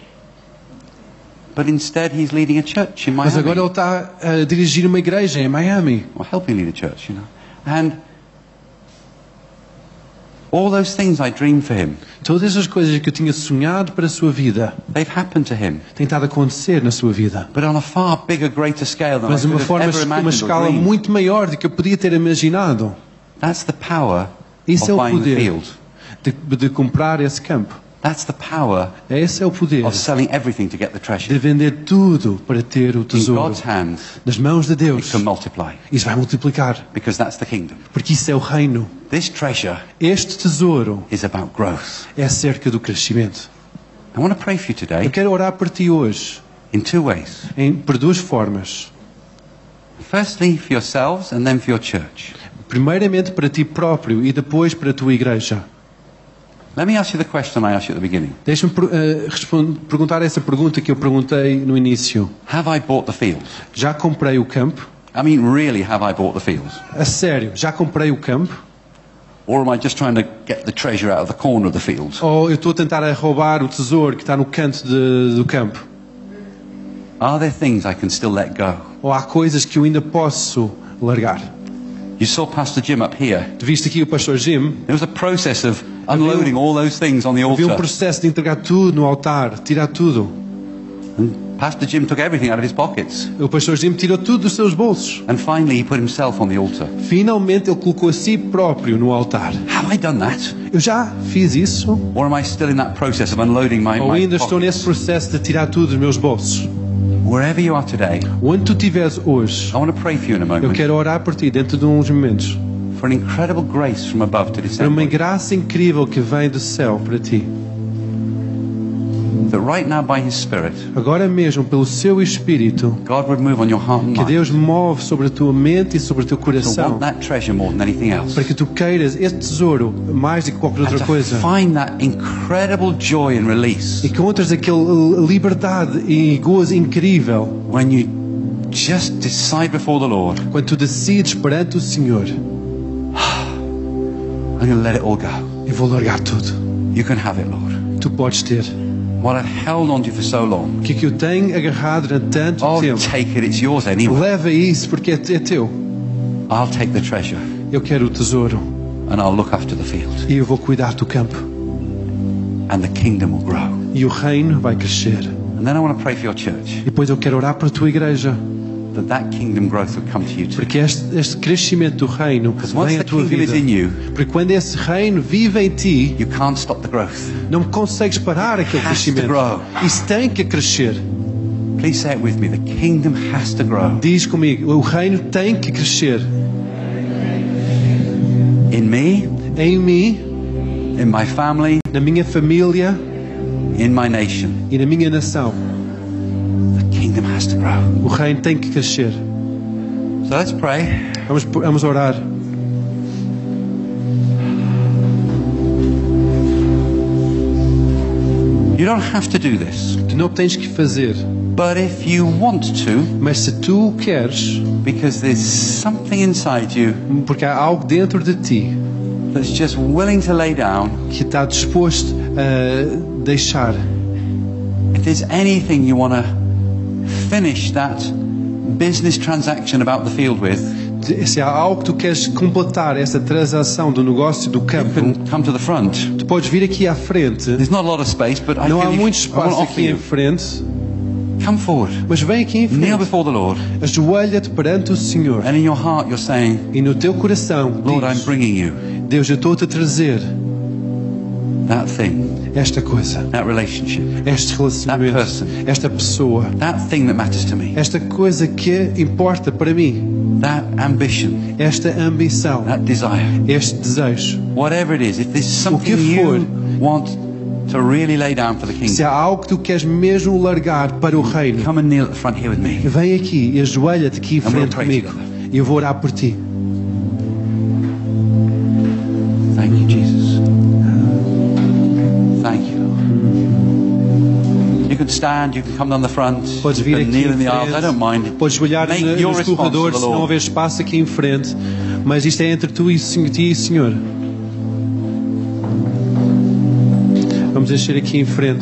But instead he's leading a church in mas agora ele Miami. está a dirigir uma igreja em Miami. Or helping lead a church, And all those things I dreamed for him, Todas as coisas que eu tinha sonhado para a sua vida they've happened to him. têm estado a acontecer na sua vida. But on a far bigger, greater scale than I Mas de could uma have forma, ever uma imagined or escala dreamed. muito maior do que eu podia ter imaginado. That's the power Isso é of o buying the poder field. de comprar esse campo. That's the power Esse é o poder of selling everything to get the treasure. de vender tudo para ter o In tesouro. God's hands, Nas mãos de it Deus, can multiply. isso vai multiplicar. Because that's the kingdom. Porque isso é o reino. This treasure Este tesouro is about growth. é acerca do crescimento. I want to pray for you Eu today quero orar por ti hoje in 2 ways. por 2 formas. Firstly, for yourselves and then for your church. Primeiramente para ti próprio e depois para a tua igreja. Let me ask you the question I asked you at the beginning. Deixa-me perguntar essa pergunta que eu perguntei no início. Have I bought the field? Já comprei o campo? I mean, really, have I bought the field? A sério, já comprei o campo? Or am I just trying to get the treasure out of the corner of the field? Ou eu estou a tentar roubar o tesouro que está no canto do campo? Are there things I can still let go? Ou há coisas que eu ainda posso largar? You saw Pastor Jim up here. Tu viste aqui o pastor Jim? There was a process of unloading all those things on the Havia um altar. processo de entregar tudo no altar, tirar tudo. And Pastor Jim took everything out of his pockets. O pastor Jim tirou tudo dos seus bolsos. And finally he put himself on the altar. Finalmente ele colocou a si próprio no altar. Have I done that? Eu já fiz isso? Or am I still in that process of unloading Ou my ainda estou nesse pockets? processo de tirar tudo dos meus bolsos? Wherever you are today, Onde tu estiveres hoje, I want to pray for you in a eu moment quero orar por ti dentro de uns momentos. for an incredible grace from above to Para descend. uma on you. graça incrível que vem do céu para ti. that right now by His Spirit, agora mesmo pelo seu Espírito, God would move on your heart and que mind Deus move sobre a tua mente e sobre o teu to coração, want that treasure more than anything else. para que tu queiras este tesouro mais do que qualquer And outra to coisa, find that incredible joy and release e que encontres aquela liberdade e gozo incrível when you just decide before the Lord, quando tu decides perante o Senhor: I'm going to let it all go. eu vou largar tudo, You can have it, Lord. tu podes ter. What I've held on to for so long, O que é que eu tenho agarrado durante tanto oh, tempo? take it, it's yours anyway. Leva isso porque é teu. I'll take the treasure Eu quero o tesouro and I'll look after the field. e eu vou cuidar do campo. And the kingdom will grow. E o reino vai crescer. And then I want to pray for your church, E depois eu quero orar para a tua igreja, that kingdom growth would come to you too. porque este crescimento do reino Because once vem à the tua kingdom is vida. in you, Porque quando esse reino vive em ti, you can't stop the growth. não consegues parar aquele Has to crescimento. grow. Isso tem que crescer. Please say it with me. The kingdom has to grow. Diz comigo, o reino tem que crescer. In me, Em mim, in my family, na minha família in my nation. e na minha nação. The kingdom has to grow. O reino tem que crescer. So let's pray. Vamos orar. You don't have to do this. Tu não tens que fazer, But if you want to, mas se tu queres, because there's something inside you porque há algo dentro de ti that's just willing to lay down, que está disposto a deixar, if there's anything you want to finish that business transaction about the field with, se há algo que tu queres completar essa transação do negócio do you campo, can come to the front. tu podes vir aqui à frente. There's not a lot of space, but I Não há feel muito I want espaço to offer aqui em you. frente, Come forward. mas vem aqui em Kneel frente. before the Lord. Ajoelha-te perante o Senhor And in your heart you're saying, e no teu coração Lord, I'm diz: bringing you Deus, eu estou-te a trazer that thing, esta coisa, that relationship, este relacionamento, That person. esta pessoa, that thing that matters to me, esta coisa que importa para mim, that ambition, esta ambição, that desire. este desejo. Whatever it is, if there's que something for. you want to really lay down for the Se kingdom, há algo que tu queres mesmo largar para o reino, come and kneel at the front here with me. vem aqui e ajoelha-te aqui em And we'll frente pray comigo together. e eu vou orar por ti. Thank you, Jesus. Thank you, Lord. You can stand, you can come down the front, Podes you vir can aqui kneel em in the aisles, I don't frente, mind. podes olhar Make your nos response to corredores the se não Lord. houver espaço aqui em frente, mas isto é entre tu e ti e o Senhor. Vamos encher aqui em frente.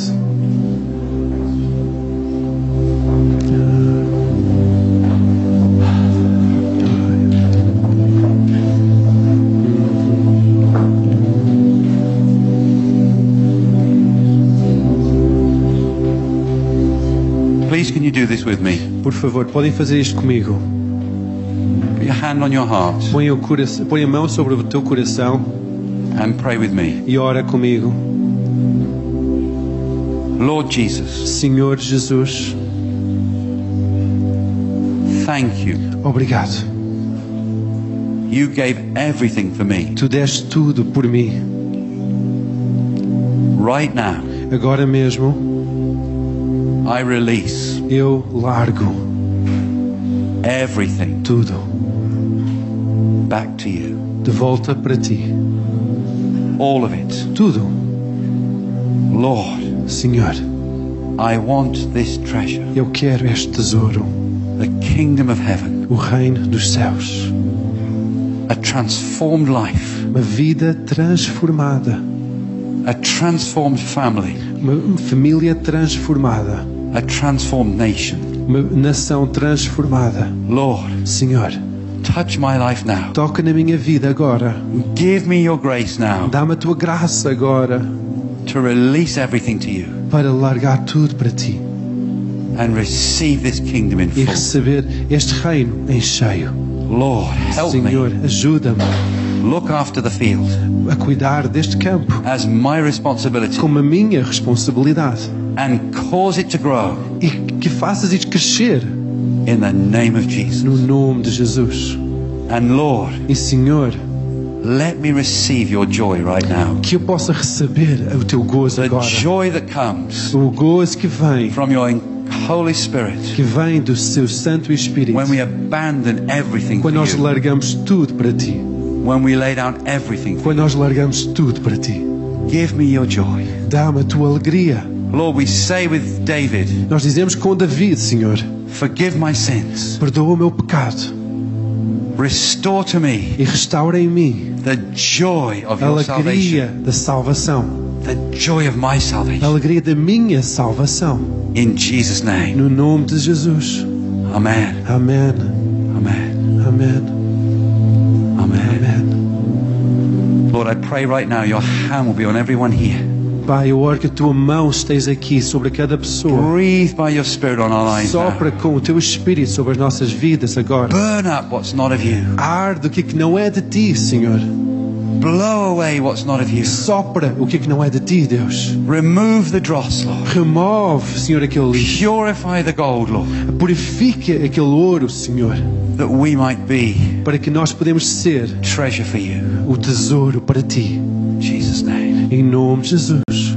Please, can you do this with me? Por favor, podem fazer isto comigo. Put your hand on your heart Põe a mão sobre o teu coração and pray with me. e ora comigo. Lord Jesus, Senhor Jesus, thank you. obrigado. You gave everything for me. Tu deste tudo por mim. Right now, Agora mesmo I release eu largo everything tudo back to you. de volta para ti. All of it. Tudo. Lord, Senhor, I want this treasure, eu quero este tesouro, the kingdom of heaven, o reino dos céus, a transformed life, uma vida transformada, a transformed family, uma família transformada, a transformed nation. uma nação transformada. Lord, Senhor, touch my life now. toca na minha vida agora. Give me your grace now Dá-me a tua graça agora to release everything to you para largar tudo para ti and receive this kingdom in e full. receber este reino em cheio. Lord, help Senhor, me ajuda-me look after the field a cuidar deste campo as my responsibility como a minha responsabilidade and cause it to grow e que faças isto crescer in the name of Jesus. no nome de Jesus. And Lord, E Senhor, let me receive your joy right now. Que eu possa receber o teu gozo The agora. joy that comes O gozo que vem from your Holy Spirit do seu Santo Espírito. when we abandon everything for Quando nós you, largamos tudo para ti. when we lay down everything for Quando nós largamos tudo para ti. you. Give me your joy. Dá-me a tua alegria. Lord, we say with David, Nós dizemos com David, Senhor, forgive my sins, perdoa o meu pecado restore to me e restaura em mim the joy of a your alegria salvation, da salvação, the joy of my a salvation, alegria da minha salvação. in Jesus' name. No nome de Jesus. Amen. Amém. Amen. Amém. Amen. Amém. Lord, I pray right now your hand will be on everyone here. Pai, eu oro que a tua mão esteja aqui sobre cada pessoa. Breathe by your Spirit on our lives now. Sopra com o teu Espírito sobre as nossas vidas agora. Burn up what's not of you. Arde o que não é de ti, Senhor. Blow away what's not of you. Sopra o que não é de ti, Deus. Remove the dross, Lord. Remove, Senhor, aquele lixo. Purify the gold, Lord, Purifica aquele ouro, Senhor, that we might be para que nós podemos ser treasure for you. o tesouro para ti. In Jesus' name. Em nome de Jesus.